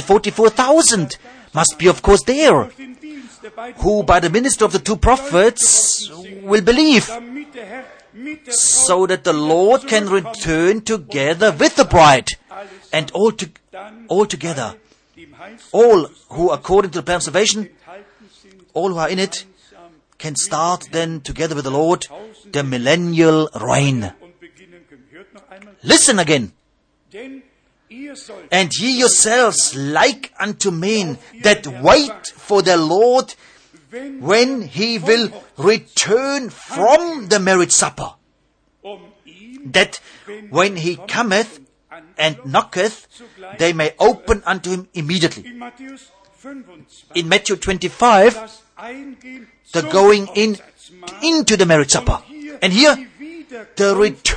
144,000 must be, of course, there, Durch den Dienst der beiden who by the ministry of the two prophets will believe, damit der Herr mit der so that the Lord can return together with the bride, and all together, die im Heils all who, according to the plan of salvation, enthalten sind, all who are in it, can start then together with the Lord the millennial reign. und beginnen können. Hört noch einmal. Listen again. Denn ihr sollt And ye yourselves like unto men that wait for the Lord when he will return from the marriage supper, ihn that when he cometh and knocketh, they may open unto him immediately. in Matthäus 25 In Matthew 25, das Eingehen the zum going in Hochzeitsmahl into the marriage supper. And here, die Wiederkunft the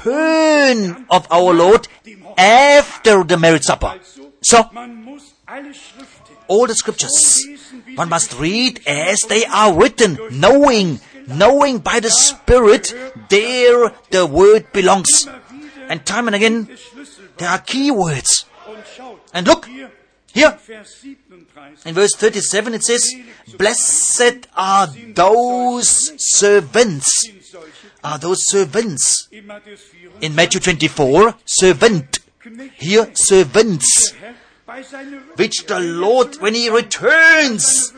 return of our Lord after the marriage supper. So, Man muss alle Schriften all the scriptures, one must read as they are written, knowing by the Spirit, there the word belongs. And time and again, there are key words. und schaut. And look, Hier here, Vers 37 in verse 37 it says, Blessed are those servants. sind solche Are those servants? in Matthäus 4 In Matthew 24, servant. Here, servants. Herr bei seiner Which the Lord, when he returns,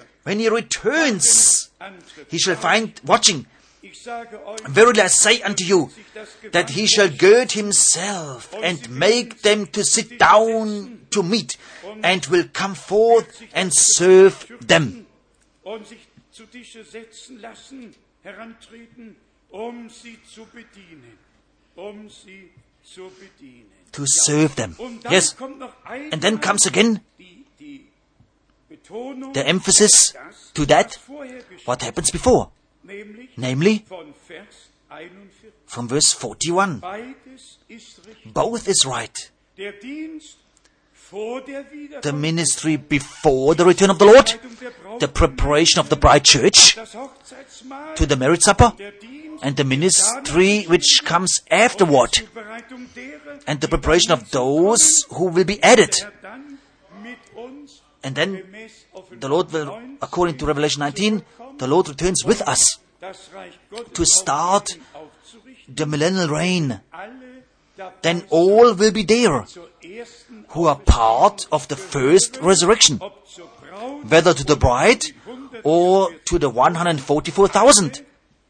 he shall find watching. Ich sage euch, Verily I say unto you, sich das that he shall gird himself and make them to sit down to meat, and will come forth and serve them. und sich zu Tische setzen lassen, herantreten, sie zu bedienen. Sie zu bedienen. To serve them. Und dann Yes. kommt noch einmal And then comes again die Betonung, the emphasis das, to that, was vorher geschieht, what happens before. Namely, von Vers 41. from verse 41. Beides ist richtig. Both is right. Der Dienst vor der The Wiederkunft, ministry before the return of the Lord, the preparation of the bride church das Hochzeitsmahl, to the marriage supper, der Dienst and the ministry which comes afterward, Zubereitung derer, and the preparation of those who will be added. der dann mit uns And then gemäß the Lord will, according to Revelation 19, the Lord returns with us das Reich Gottes to start aufzurichten. the millennial reign, Alle then all will be there who are part of the first resurrection, whether to the bride or to the 144,000.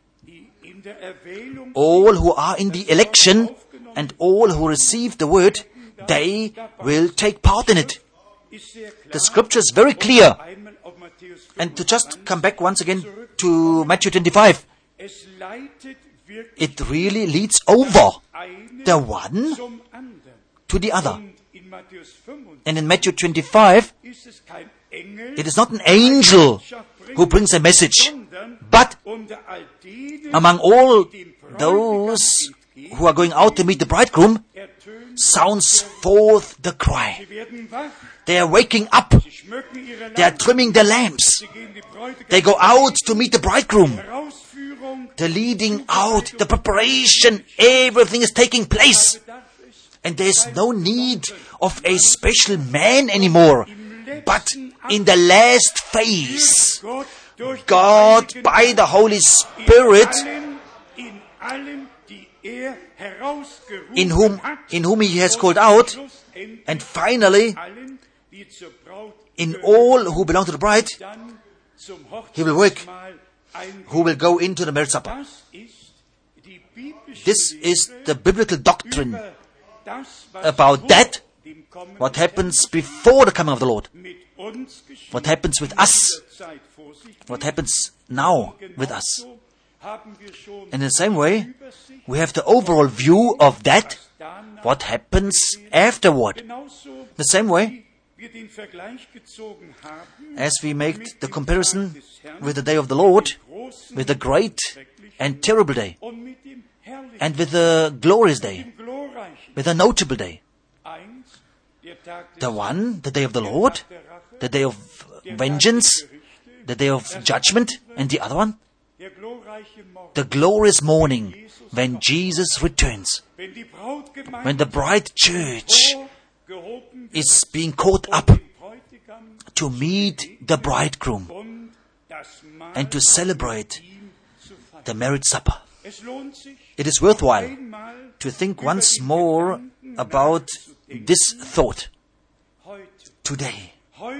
All who are in the election and all who receive the word, they will take part in it. The scripture is very clear. And to just come back once again to Matthew 25, it really leads over the one to the other. And in Matthew 25, it is not an angel who brings a message, but among all those who are going out to meet the bridegroom, sounds forth the cry. They are waking up. They are trimming their lamps. They go out to meet the bridegroom. The leading out, the preparation, everything is taking place. And there is no need of a special man anymore. But in the last phase, God, by the Holy Spirit, in whom He has called out, and finally, in all who belong to the bride, He will work, who will go into the marriage supper. This is the biblical doctrine about that, what happens before the coming of the Lord, what happens with us, what happens now with us. And in the same way, we have the overall view of that, what happens afterward. The same way, as we make the comparison with the day of the Lord, with the great and terrible day, and with the glorious day, with a notable day. The one, the day of the Lord, the day of vengeance, the day of judgment, and the other one, the glorious morning when Jesus returns, when the bride church is being caught up to meet the bridegroom and to celebrate the marriage supper. It is worthwhile to think once more about this thought. Today,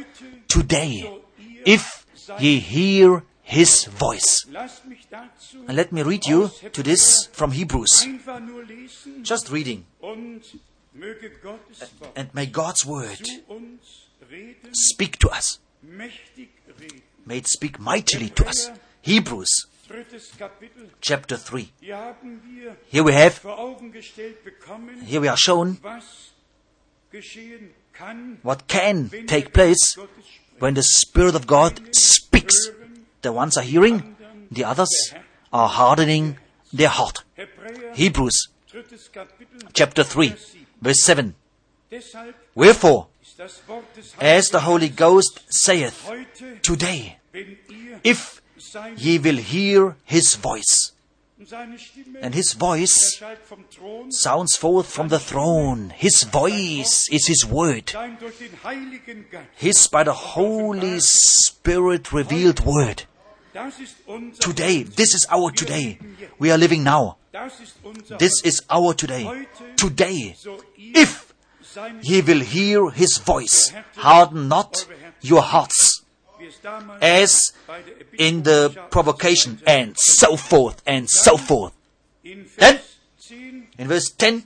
if ye hear His voice. And let me read you to this from Hebrews. Just reading. And may God's word speak to us. May it speak mightily to us. Hebrews chapter 3. Here we are shown what can take place when the Spirit of God speaks. The ones are hearing, the others are hardening their heart. Hebrews chapter 3, verse 7. Wherefore, as the Holy Ghost saith, today, if ye will hear His voice, and His voice sounds forth from the throne. His voice is His word. His by the Holy Spirit revealed word. Today, this is our today. We are living now. This is our today. Today, if ye will hear His voice, harden not your hearts, as in the provocation, and so forth, and so forth. Then, in verse 10,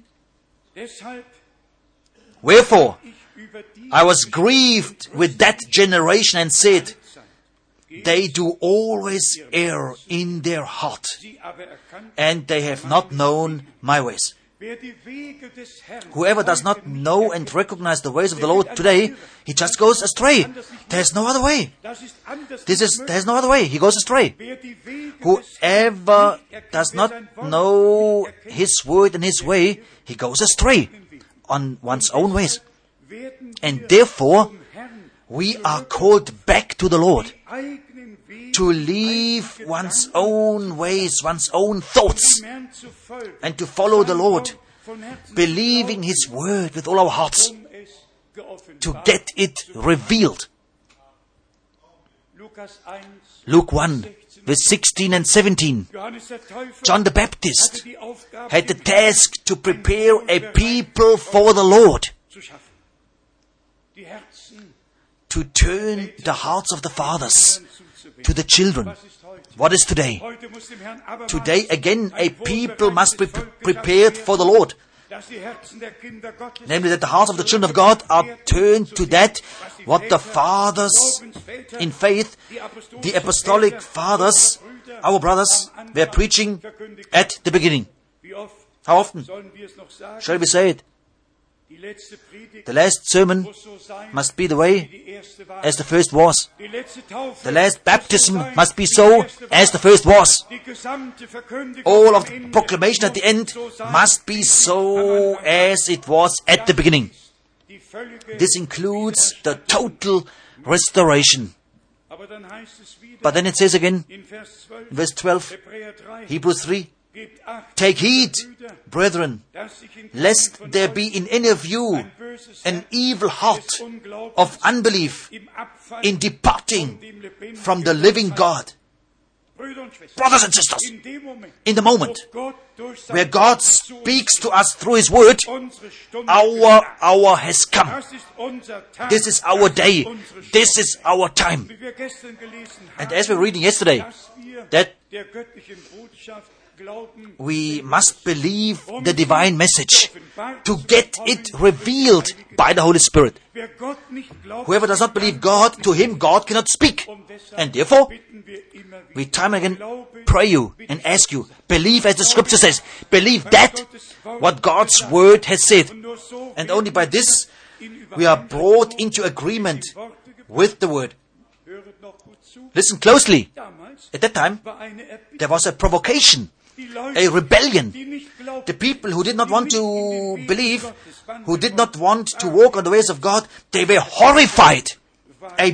wherefore, I was grieved with that generation and said, they do always err in their heart, and they have not known my ways. Whoever does not know and recognize the ways of the Lord today, he just goes astray. There's no other way. There's no other way. He goes astray. Whoever does not know His word and His way, he goes astray on one's own ways. And therefore, we are called back to the Lord, to leave one's own ways, one's own thoughts, and to follow the Lord, believing His word with all our hearts, to get it revealed. Lukas 1, Luke 1, verse 16 and 17. Johannes der Täufer John the Baptist hatte die Aufgabe, had the task to prepare a people for the Lord, zu schaffen. Die Herzen to turn the hearts of the fathers to the children. Was ist heute? What is today? Heute muss dem Herrn abermals Today again a ein people must be vorbereitetes Volk prepared geschaffen for the werden, Lord. dass die Herzen der Kinder Gottes, Namely, that the hearts of the children of God are turned to that what the fathers in faith, the apostolic fathers, our brothers, were preaching at the beginning. wie oft How often sollen wir es noch sagen? shall we say it? Die letzte Predigt The last sermon muss so sein, must be the wie way die erste war. as the first was. Die letzte Taufe The last muss baptism so sein, must be wie die so erste as war. the first was. Die gesamte Verkündigung All am of the Ende proclamation at the muss end so sein, must be so as it was at the beginning. die völlige This includes the total restoration. Aber dann heißt es wieder But then it says again, in Vers 12, verse 12, Hebräer 3, Hebrews 3, gebt Acht, take heed, Brüder, brethren, dass sich in lest keinem von there euch be in any of you ein böses an Herz evil des heart Unglaubens of unbelief im Abfall in departing von dem lebendigen from the living God. Brüder und Schwestern, Brothers and sisters, in dem Moment, in the moment wo Gott durch sein where God Wort zu uns speaks to us through His Word, unsere Stunde our gesagt. hour has come. Das ist unser Tag, This is our das day. ist unsere Stunde. This is our time. Wie wir gestern gelesen And haben, as we were reading yesterday, dass wir that der göttlichen Botschaft glauben, we must believe the divine message to get it revealed by the Holy Spirit. wer Gott nicht glaubt, Whoever does not believe God, to him God cannot speak. und deshalb And therefore, bitten wir immer we wieder, time again glaube, pray you and ask you, believe as the scripture says, believe that what God's word has said. und nur so And only by this in we are brought into agreement with the word. Höret noch gut zu. Listen closely. Damals At that time, war eine Erbitterung. there was a provocation, Die Leute, a rebellion. die nicht glaubten, The people who did not want to believe, who did not want to walk on the ways of God, they were horrified. A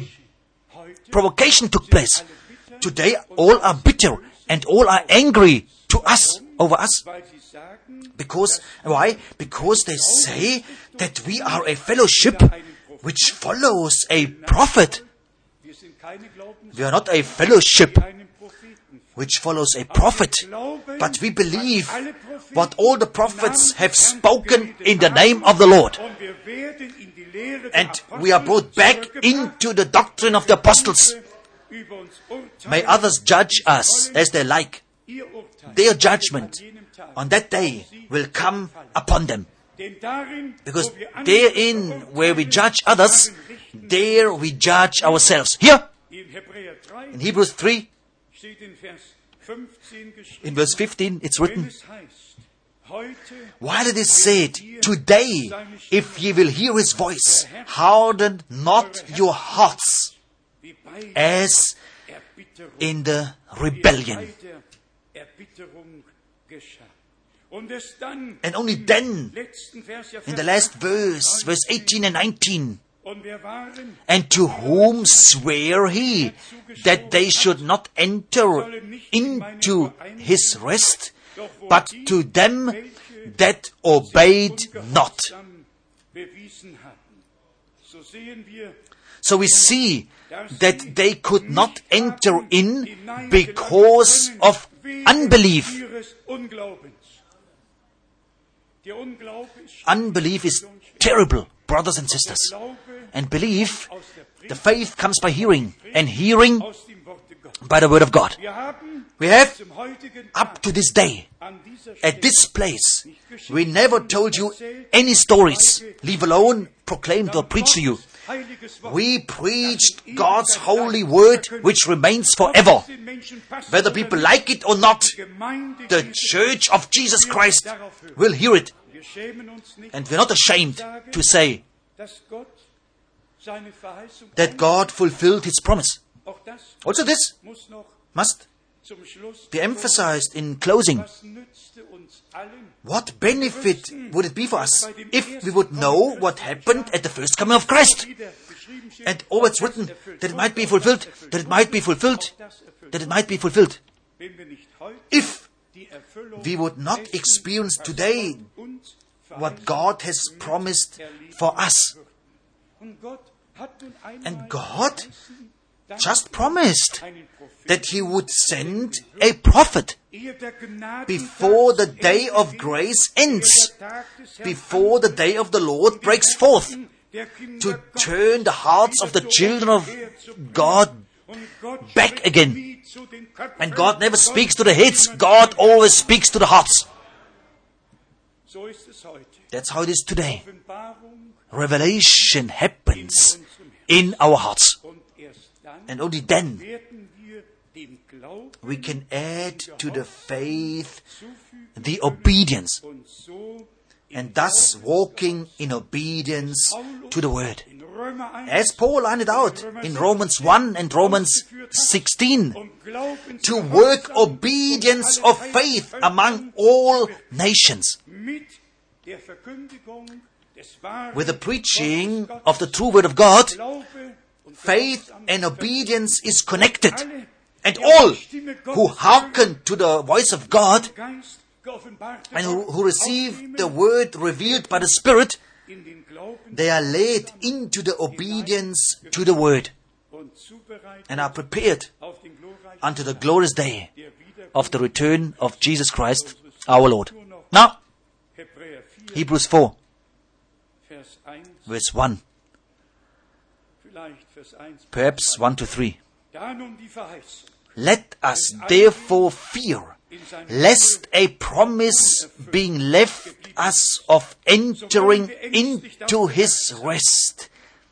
provocation took place. Today, all are bitter and all are angry to us, over us. weil sie sagen, Because, why? Because they say that we are a fellowship which follows a prophet. wir sind keine Glaubens, We are not a fellowship keinen Propheten. which follows a prophet, but we believe what all the prophets have spoken in the name of the Lord. Und wir werden in die Lehre der And Apostel we are brought back zurückgebracht, into the doctrine of the apostles. über uns urteilen. May others judge us as they like. Ihr Urteil Their judgment an jenem Tag. on that day will come upon them. Denn darin, Because wo wir andere therein, where we judge others, there we judge ourselves. Here, in Hebräer 3 in Hebrews 3, steht in Vers 15 geschrieben, in verse 15, it's wenn written, es heißt, heute while it is said, today, if ye will hear his voice, harden not your hearts wie bei as Erbitterung, in the wie es rebellion. bei der Erbitterung geschah. Und es dann And only then, letzten Vers ja in the last verse, verse 18 and 19, und wir waren and to whom sware he that they should not enter into his rest, but to them that obeyed not. gehorsam bewiesen hatten. So sehen wir, So we see that they could not enter in because of unbelief. ihres Unglaubens. Der Unglaube ist Unbelief is terrible, brothers and sisters. Glaube And belief, aus der the Predigt, faith comes by hearing, and hearing aus dem Worte Gottes. by the word of God. Wir haben We have, zum heutigen up Tag to this day, an dieser at Stelle this place, we never told you any stories, leave alone proclaimed or preached to you. heiliges Wort, We preached God's holy word, which remains forever. den Menschen passt Whether oder people nicht, like it or not, Gemeinde the Jesu Church of Jesus Christ will hear it. Wir schämen uns nicht, And we're not ashamed to say dass Gott seine Verheißung that God fulfilled His promise. auch das Also this muss noch must zum Schluss be emphasized in closing. Was nützte uns allen, What benefit would it be for us if we would know what happened at the first coming of Christ? wieder beschrieben steht, And all it's written, that it might be fulfilled, that it might be fulfilled, das erfüllt. that it might be fulfilled. Wenn wir nicht heute If die Erfüllung we would not dessen, experience was today Gott uns what verheißen God has promised for us. und Gott hat nun einmal And God verheißen, just promised that he would send a prophet before the day of grace ends, before the day of the Lord breaks forth, to turn the hearts of the children of God back again. And God never speaks to the heads, God always speaks to the hearts. That's how it is today. Revelation happens in our hearts. And only then we can add to the faith the obedience, and thus walking in obedience to the Word. As Paul lined it out in Romans 1 and Romans 16, to work obedience of faith among all nations. With the preaching of the true Word of God, faith and obedience is connected. And all who hearken to the voice of God and who receive the Word revealed by the Spirit, they are led into the obedience to the Word and are prepared unto the glorious day of the return of Jesus Christ our Lord. Now, Hebrews 4, verse 1. Perhaps 1 to 3. Let us therefore fear, lest a promise being left us of entering into his rest,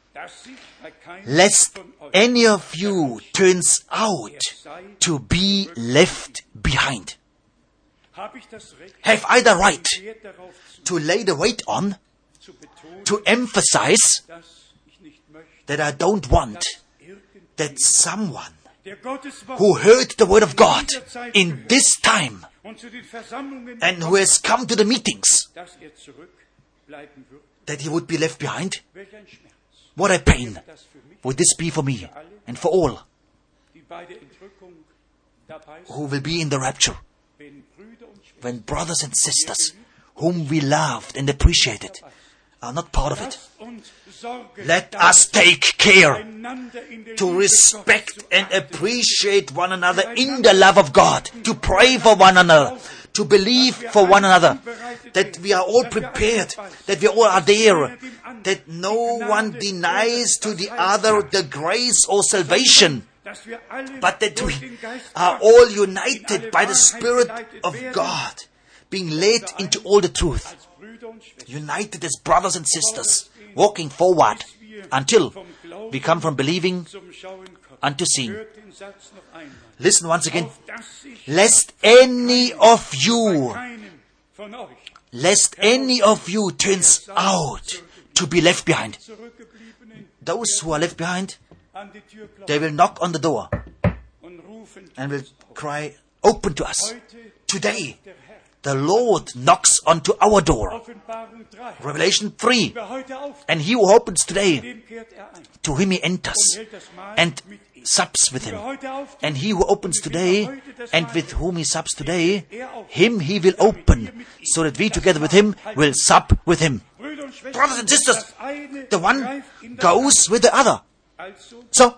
lest any of you turns out to be left behind. Have I the right to lay the weight on, to emphasize that I don't want that someone who heard the Word of God in this time and who has come to the meetings, that he would be left behind? What a pain would this be for me and for all who will be in the rapture, when brothers and sisters whom we loved and appreciated are not part of it. Let us take care to respect and appreciate one another in the love of God, to pray for one another, to believe for one another, that we are all prepared, that we all are there, that no one denies to the other the grace or salvation, but that we are all united by the Spirit of God, being led into all the truth, united as brothers and sisters, walking forward until we come from believing unto seeing. Listen once again. Lest any of you turns out to be left behind. Those who are left behind, they will knock on the door and will cry, open to us. Today, the Lord knocks onto our door. Revelation 3. And he who opens today, to him he enters and sups with him. And he who opens today and with whom he sups today, him he will open, so that we together with him will sup with him. Brothers and sisters, the one goes with the other. So,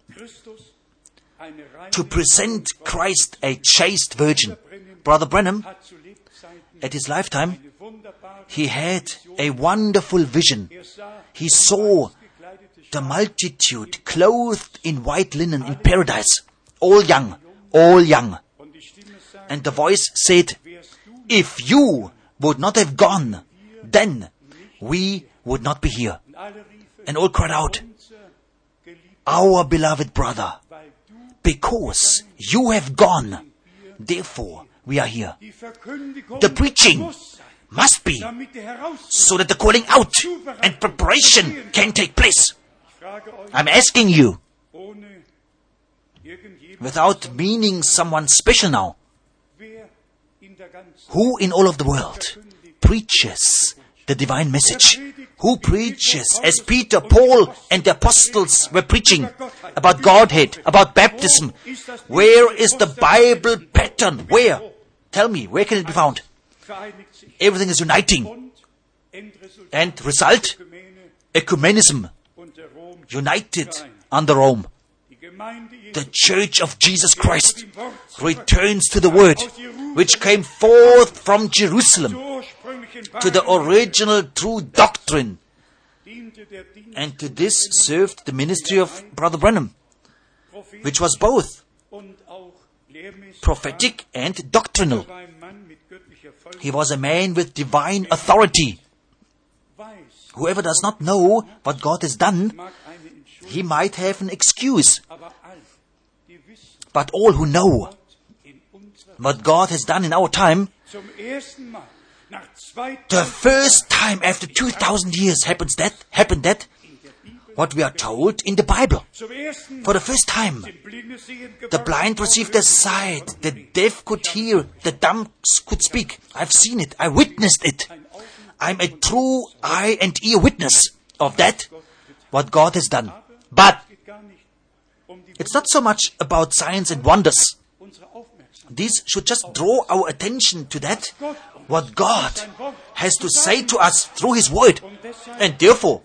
to present Christ a chaste virgin. Brother Branham, at his lifetime, he had a wonderful vision. He saw the multitude clothed in white linen in paradise, all young, all young. And the voice said, if you would not have gone, then we would not be here. And all cried out, our beloved brother, because you have gone, therefore we are here. The preaching must be so that the calling out and preparation can take place. I'm asking you, without meaning someone special now, who in all of the world preaches the divine message? Who preaches as Peter, Paul, and the apostles were preaching about Godhead, about baptism? Where is the Bible pattern? Where? Tell me, where can it be found? Everything is uniting. And result? Ecumenism. United under Rome. the church of Jesus Christ returns to the word which came forth from Jerusalem, to the original true doctrine. And to this served the ministry of Brother Branham, which was both prophetic and doctrinal. He was a man with divine authority. Whoever does not know what God has done, he might have an excuse. But all who know what God has done in our time, the first time after 2,000 years happened that what we are told in the Bible. For the first time, the blind received their sight, the deaf could hear, the dumb could speak. I've seen it, I witnessed it. I'm a true eye and ear witness of that, what God has done. But it's not so much about signs and wonders. These should just draw our attention to that, what God has to say to us through His Word. And therefore,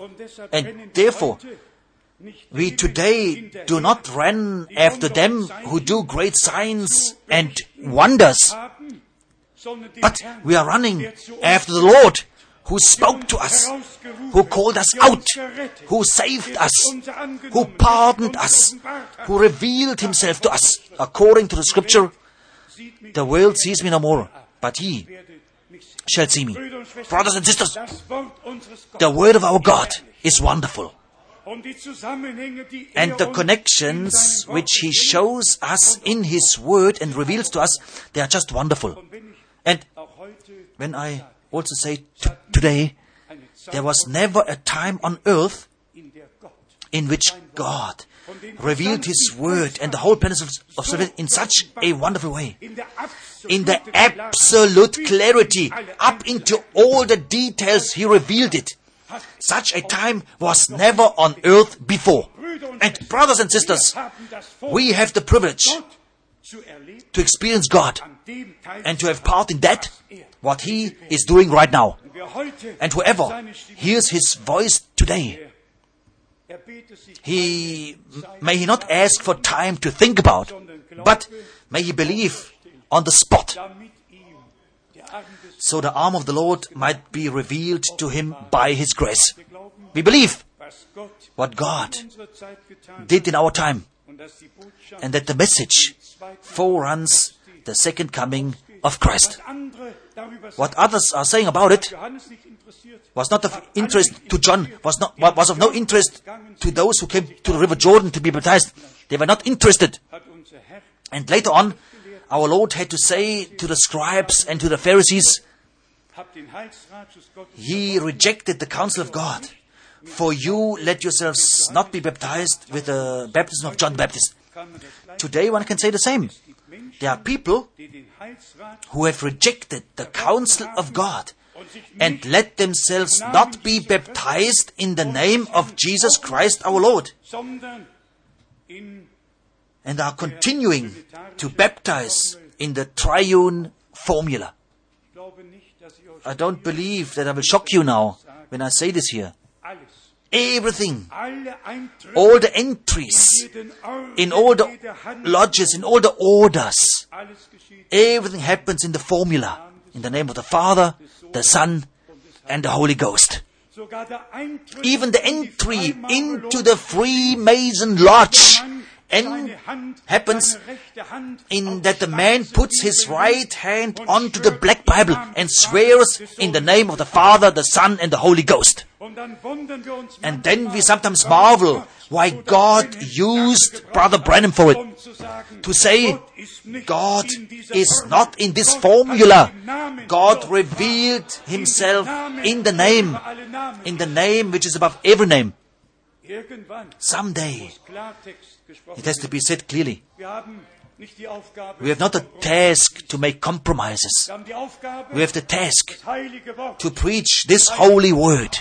we today do not run after them who do great signs and wonders, but we are running after the Lord, who spoke to us, who called us out, who saved us, who pardoned us, who revealed Himself to us. According to the Scripture, the world sees me no more, but He shall see me. Brothers and sisters, the Word of our God is wonderful. And the connections which He shows us in His Word and reveals to us, they are just wonderful. And when I also say today, there was never a time on earth in which God revealed His Word and the whole plan of salvation in such a wonderful way. In the absolute clarity, up into all the details He revealed it. Such a time was never on earth before. And brothers and sisters, we have the privilege to experience God and to have part in that, what He is doing right now. And whoever hears His voice today, may he not ask for time to think about, but may he believe on the spot, so the arm of the Lord might be revealed to him by His grace. We believe what God did in our time, and that the message foreruns the second coming of Christ. What others are saying about it was not of interest to John, was of no interest to those who came to the River Jordan to be baptized. They were not interested. And later on, our Lord had to say to the scribes and to the Pharisees, He rejected the counsel of God. For you let yourselves not be baptized with the baptism of John the Baptist. Today one can say the same. There are people who have rejected the counsel of God and let themselves not be baptized in the name of Jesus Christ our Lord, and are continuing to baptize in the triune formula. I don't believe that I will shock you now when I say this here. Everything, all the entries, in all the lodges, in all the orders, everything happens in the formula, in the name of the Father, the Son, and the Holy Ghost. Even the entry into the Freemason Lodge happens in that the man puts his right hand onto the Black Bible and swears in the name of the Father, the Son, and the Holy Ghost. And then we sometimes marvel why God used Brother Branham for it. To say, God is not in this formula. God revealed Himself in the name which is above every name. Someday, it has to be said clearly. We have not a task to make compromises. We have the task to preach this holy word.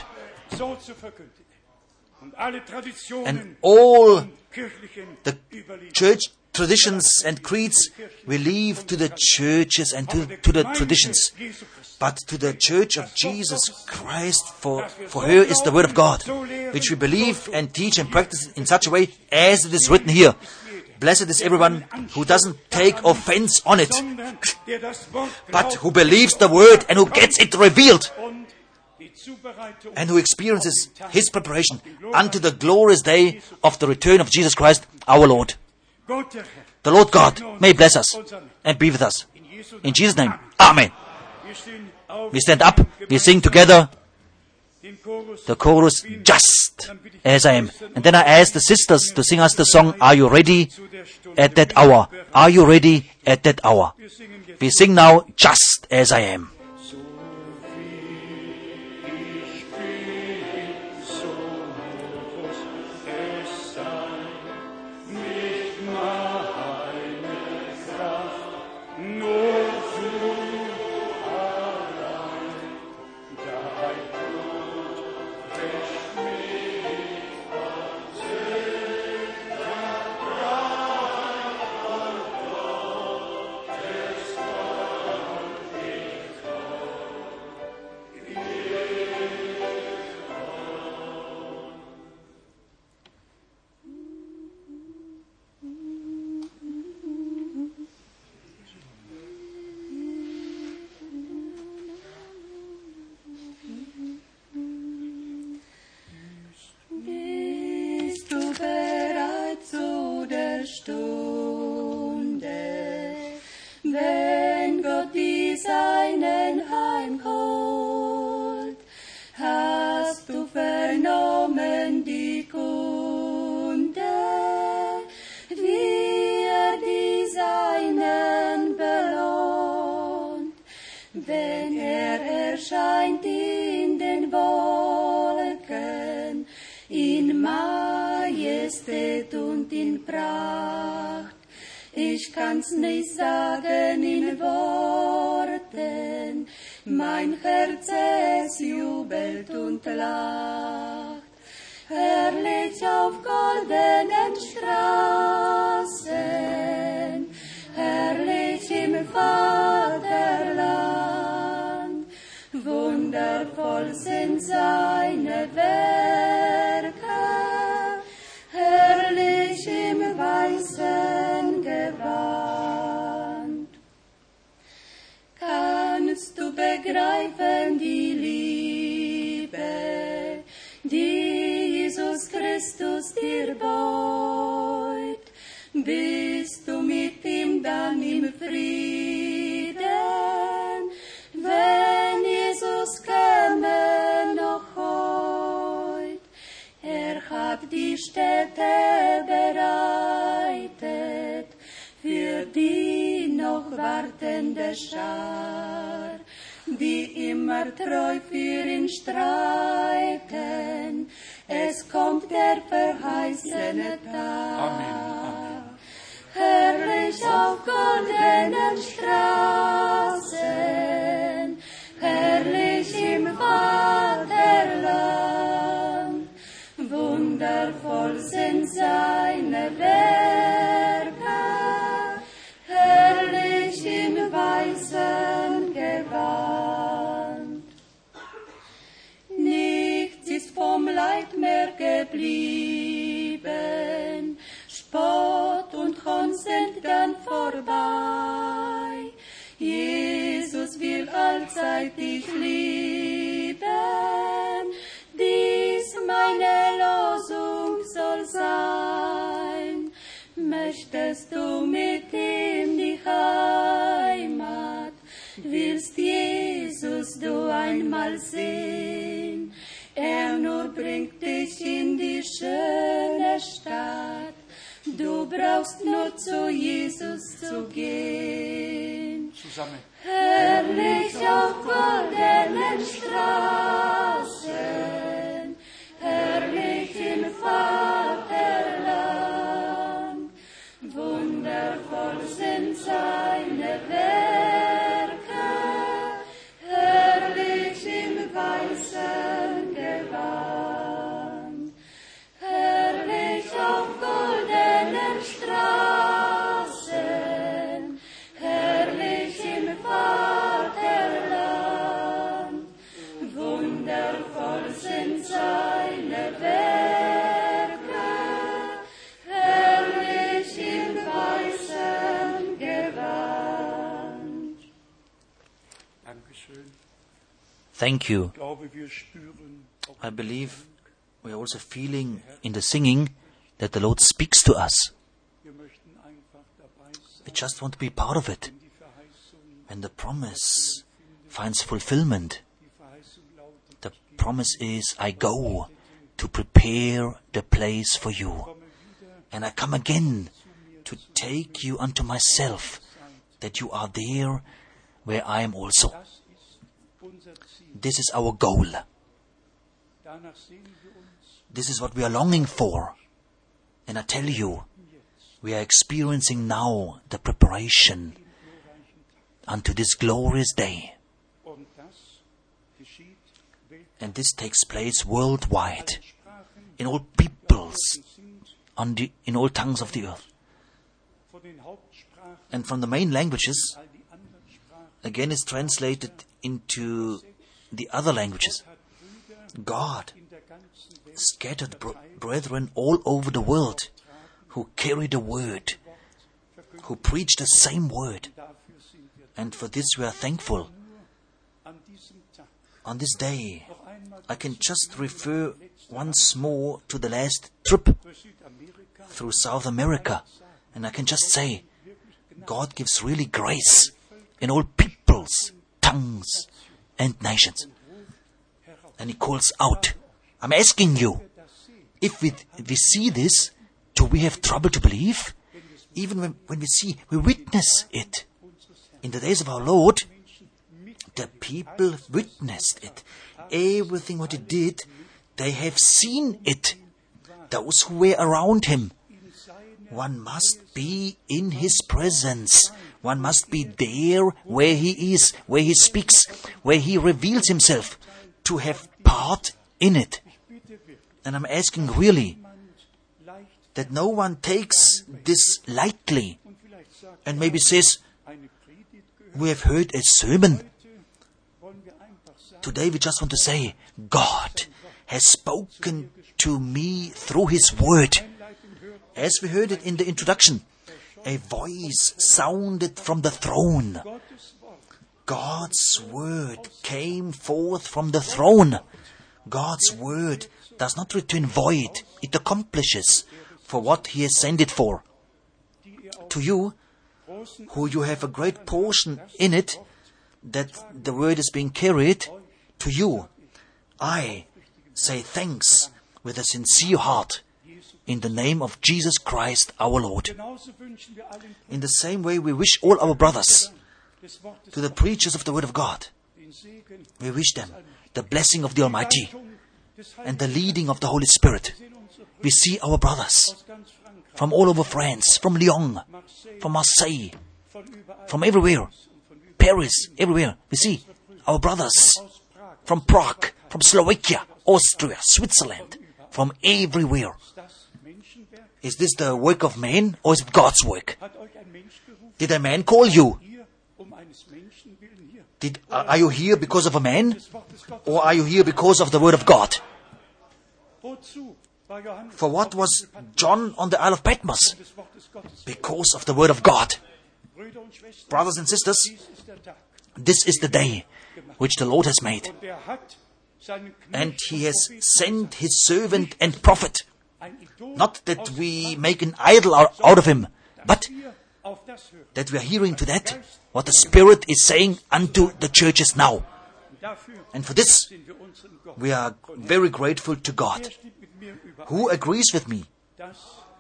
And all the church traditions and creeds we leave to the churches and to the traditions. But to the Church of Jesus Christ, for her is the Word of God, which we believe and teach and practice in such a way as it is written here. Blessed is everyone who doesn't take offense on it, sondern der das Wort but glaubt who believes the word and who gets it revealed, und die Zubereitung and who experiences his preparation unto the glorious day of the return of Jesus Christ, our Lord. Gott der Herr. The Lord God may bless us and be with us. In Jesus' name, Amen. Wir stehen auf, We stand up, we sing together den Chorus. the chorus, Just As I Am. And then I ask the sisters to sing us the song, Are you ready at that hour? Are you ready at that hour? Wir singen jetzt. We sing now, Just As I Am. So viel ich bin, so muss es sein, nicht meine Kraft, nur du allein. Dein Blut wäscht mich von Sünden rein, und Gottes Wort ich Bist du bereit zu der Stunde, wenn Gott die Seinen heimholt? Hast du vernommen die Kunde, wie die Seinen belohnt, wenn erscheint in den Wolken, in Majestät und in Pracht. Ich kann's nicht sagen in Worten, mein Herz es jubelt und lacht. Herrlich auf goldenen Straßen, herrlich im Vaterland, wundervoll sind seine Werke, herrlich im weißen Gewand. Kannst du begreifen die Liebe, die Jesus Christus dir beut? Bist du mit ihm dann im Frieden, wenn Jesus käme noch heut? Hat die Städte bereitet für die noch wartende Schar, die immer treu für ihn streiten. Es kommt der verheißene Tag. Herrlich auf goldenen Straßen, herrlich im Vaterland, wundervoll sind seine Werke, herrlich im weißen Gewand. Nichts ist vom Leid mehr geblieben, Spott und Hohn sind gern vorbei. Jesus will allzeit dich lieben, dies meine Losung soll sein. Möchtest du mit ihm die Heimat, willst Jesus du einmal sehen? Er nur bringt dich in die schöne Stadt, du brauchst nur zu Jesus zu gehen. Zusammen. Herrlich auf goldenen Straßen, herrlich im Vaterland, wundervoll sind seine Werke, herrlich im weißen Gewand. Herrlich auf goldenen Straßen, herrlich im Vaterland, wundervoll sind Thank you. Ich glaube, wir spüren auch I believe we are also feeling in the singing that the Lord speaks to us. wir möchten einfach dabei sein, We just want to be part of it. die Verheißung, When the promise finds fulfillment, die Verheißung lautet, the promise is, I go to prepare the place for you. komme wieder And I come again to take you unto myself, that you are there where I am also. Das ist unser Ziel. This is our goal. Danach sehen wir uns This is what we are longing for. And I tell you, we are experiencing now the preparation unto this glorious day. und das geschieht weltweit. And this takes place worldwide, Sprachen in all peoples, sind in all tongues of the earth. von den Hauptsprachen And from the main languages, all die anderen Sprachen again is translated into the other languages. hat Brüder God in der ganzen Welt scattered brethren all over the world who carry the word, who preach the same word. dafür sind wir And for this we are thankful. an diesem Tag On this day, noch einmal I can just refer once more to the last trip durch Südamerika through South America. And I can just say, God gives really grace in all peoples, tongues, and nations. And He calls out, I'm asking you, if we see this, do we have trouble to believe? Even when we witness it. In the days of our Lord, the people witnessed it. Everything what He did, they have seen it. Those who were around Him. One must be in His presence. One must be there where He is, where He speaks, where He reveals Himself, to have part in it. And I'm asking really that no one takes this lightly und vielleicht sagt and maybe says, eine Predigt gehört. we have heard a sermon. Wollen wir einfach sagen, Today we just want to say, God has spoken to me through His word. As we heard it in the introduction, a voice sounded from the throne. Gottes Wort God's word came forth from the throne. God's word does not return void. It accomplishes for what He has sent it for. To you, who you have a great portion in it, that the word is being carried, to you, I say thanks with a sincere heart in the name of Jesus Christ our Lord. genauso wünschen wir allen In the same way we wish all our brothers, des Wortes to the preachers of the word of God, den Segen we wish them the blessing of the Almighty des and the leading of the Holy Spirit. We see our brothers aus ganz Frankreich, from all over France, from Lyon, Marseille, from Marseille, von überall from everywhere, und von überall Paris, everywhere. We see our brothers aus Prag. from Prague, from Slovakia, Austria, Switzerland, from everywhere. Ist das Menschenwerk? Is this the work of man or is it God's work? Hat euch ein Mensch gerufen? Did a man call you? Hier, eines Menschen willen hier. Are you here because of a man Des Wortes Gottes. or are you here because of the word of God? Wozu war Johannes For what was John on the Isle of Patmos? des Wortes Gottes? Because of the word of God. Brüder und Schwestern, Brothers and sisters, dies ist der Tag. this is the day which the Lord has made. Und hat seinen And Knecht He has Propheten sent His servant and prophet. ein Idol Not that we make an idol out of him, but hier auf das hören. that we are hearing to that what the Spirit is saying unto the churches now. Dafür And for this, sind wir unseren Gott. we are very grateful to God. Er stimmt mit mir überein, Who agrees with me? dass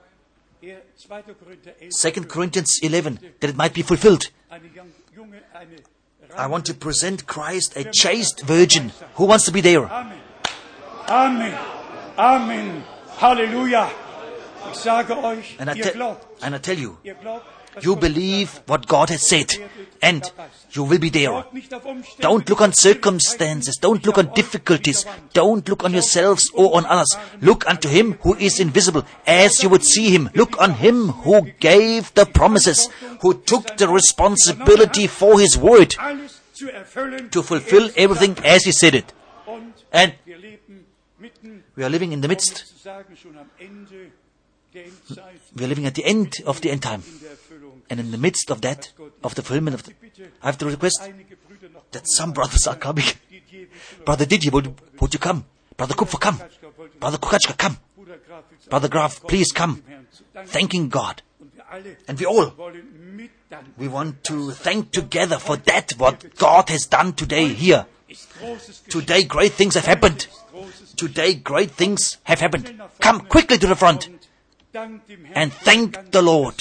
2. Korinther 11 2 Corinthians 11, that it might be fulfilled. eine junge, eine I want to present Christ a chaste virgin. Who wants to be there? Amen. Amen. Amen. Halleluja. Ich sage euch, And I ihr glaubt. tell you, Ihr glaubt, dass you Gott believe what God has said, and you will be there. Schaut nicht auf Umstände, Don't look on circumstances. Don't look on difficulties. Don't look on yourselves or on others. Look unto Him who is invisible, as you would see Him. Look on Him who gave the promises, who took the responsibility for His word alles zu erfüllen, to fulfill everything as He said it. Und And wir leben mitten, we are living in the um midst. nicht zu sagen, schon am Ende der Endzeit, We are living at the end of the end time. in der Erfüllung. And in the midst of that, of the fulfillment of the, I have to request Einige Brüder noch that some brothers are coming. die ewige Brother Didier, would you come? Brother Kupfer, come. Brother Kukatschka, come. Brother Graf, please come. Thanking God. And we want to thank together for that, what God has done today here. Today great things have happened. Today great things have happened. Come quickly to the front and thank the Lord.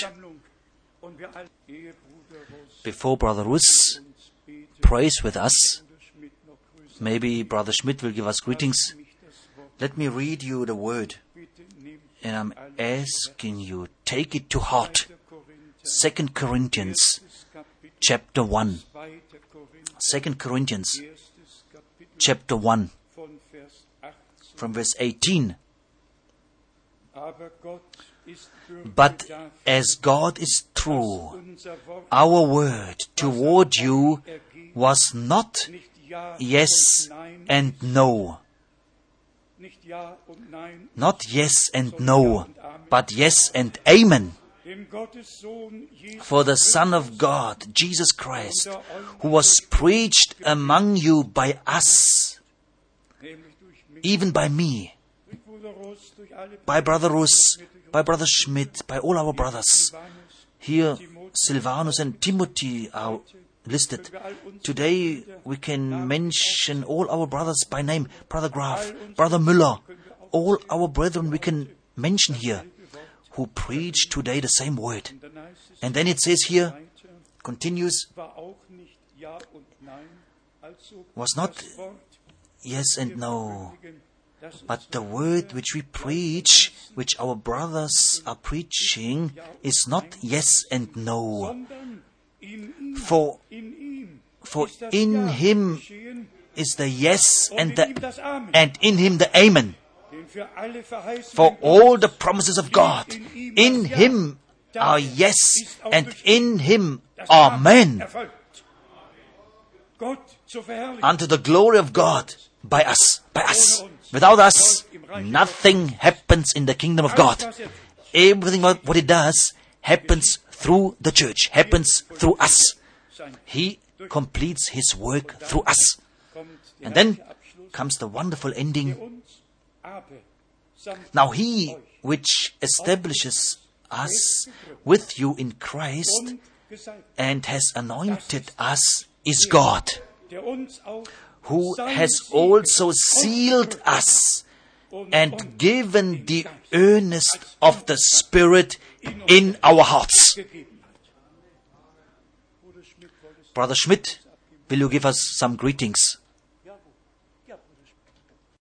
Before Brother Russ prays with us, maybe Brother Schmidt will give us greetings. Let me read you the word. And I'm asking you, take it to heart. 2 Corinthians chapter 1. 2 Corinthians chapter 1 from verse 18. But as God is true, our word toward you was not yes and no. Not yes and no, but yes and amen. For the Son of God, Jesus Christ, who was preached among you by us, even by me, by Brother Russ, by Brother Schmidt, by all our brothers. Here, Silvanus and Timothy are listed. Today, we can mention all our brothers by name. Brother Graf, Brother Müller, all our brethren we can mention here, who preach today the same word. And then it says here, continues, was not yes and no, but the word which we preach, which our brothers are preaching, is not yes and no. For in Him is the yes and in Him the amen. For all the promises of God, in Him are yes and in Him amen. Unto the glory of God, by us. Without us, nothing happens in the kingdom of God. Everything what it does happens through the church, happens through us. He completes His work through us. And then comes the wonderful ending. Now He which establishes us with you in Christ and has anointed us is God, who has also sealed us and given the earnest of the Spirit in our hearts. Brother Schmidt, will you give us some greetings?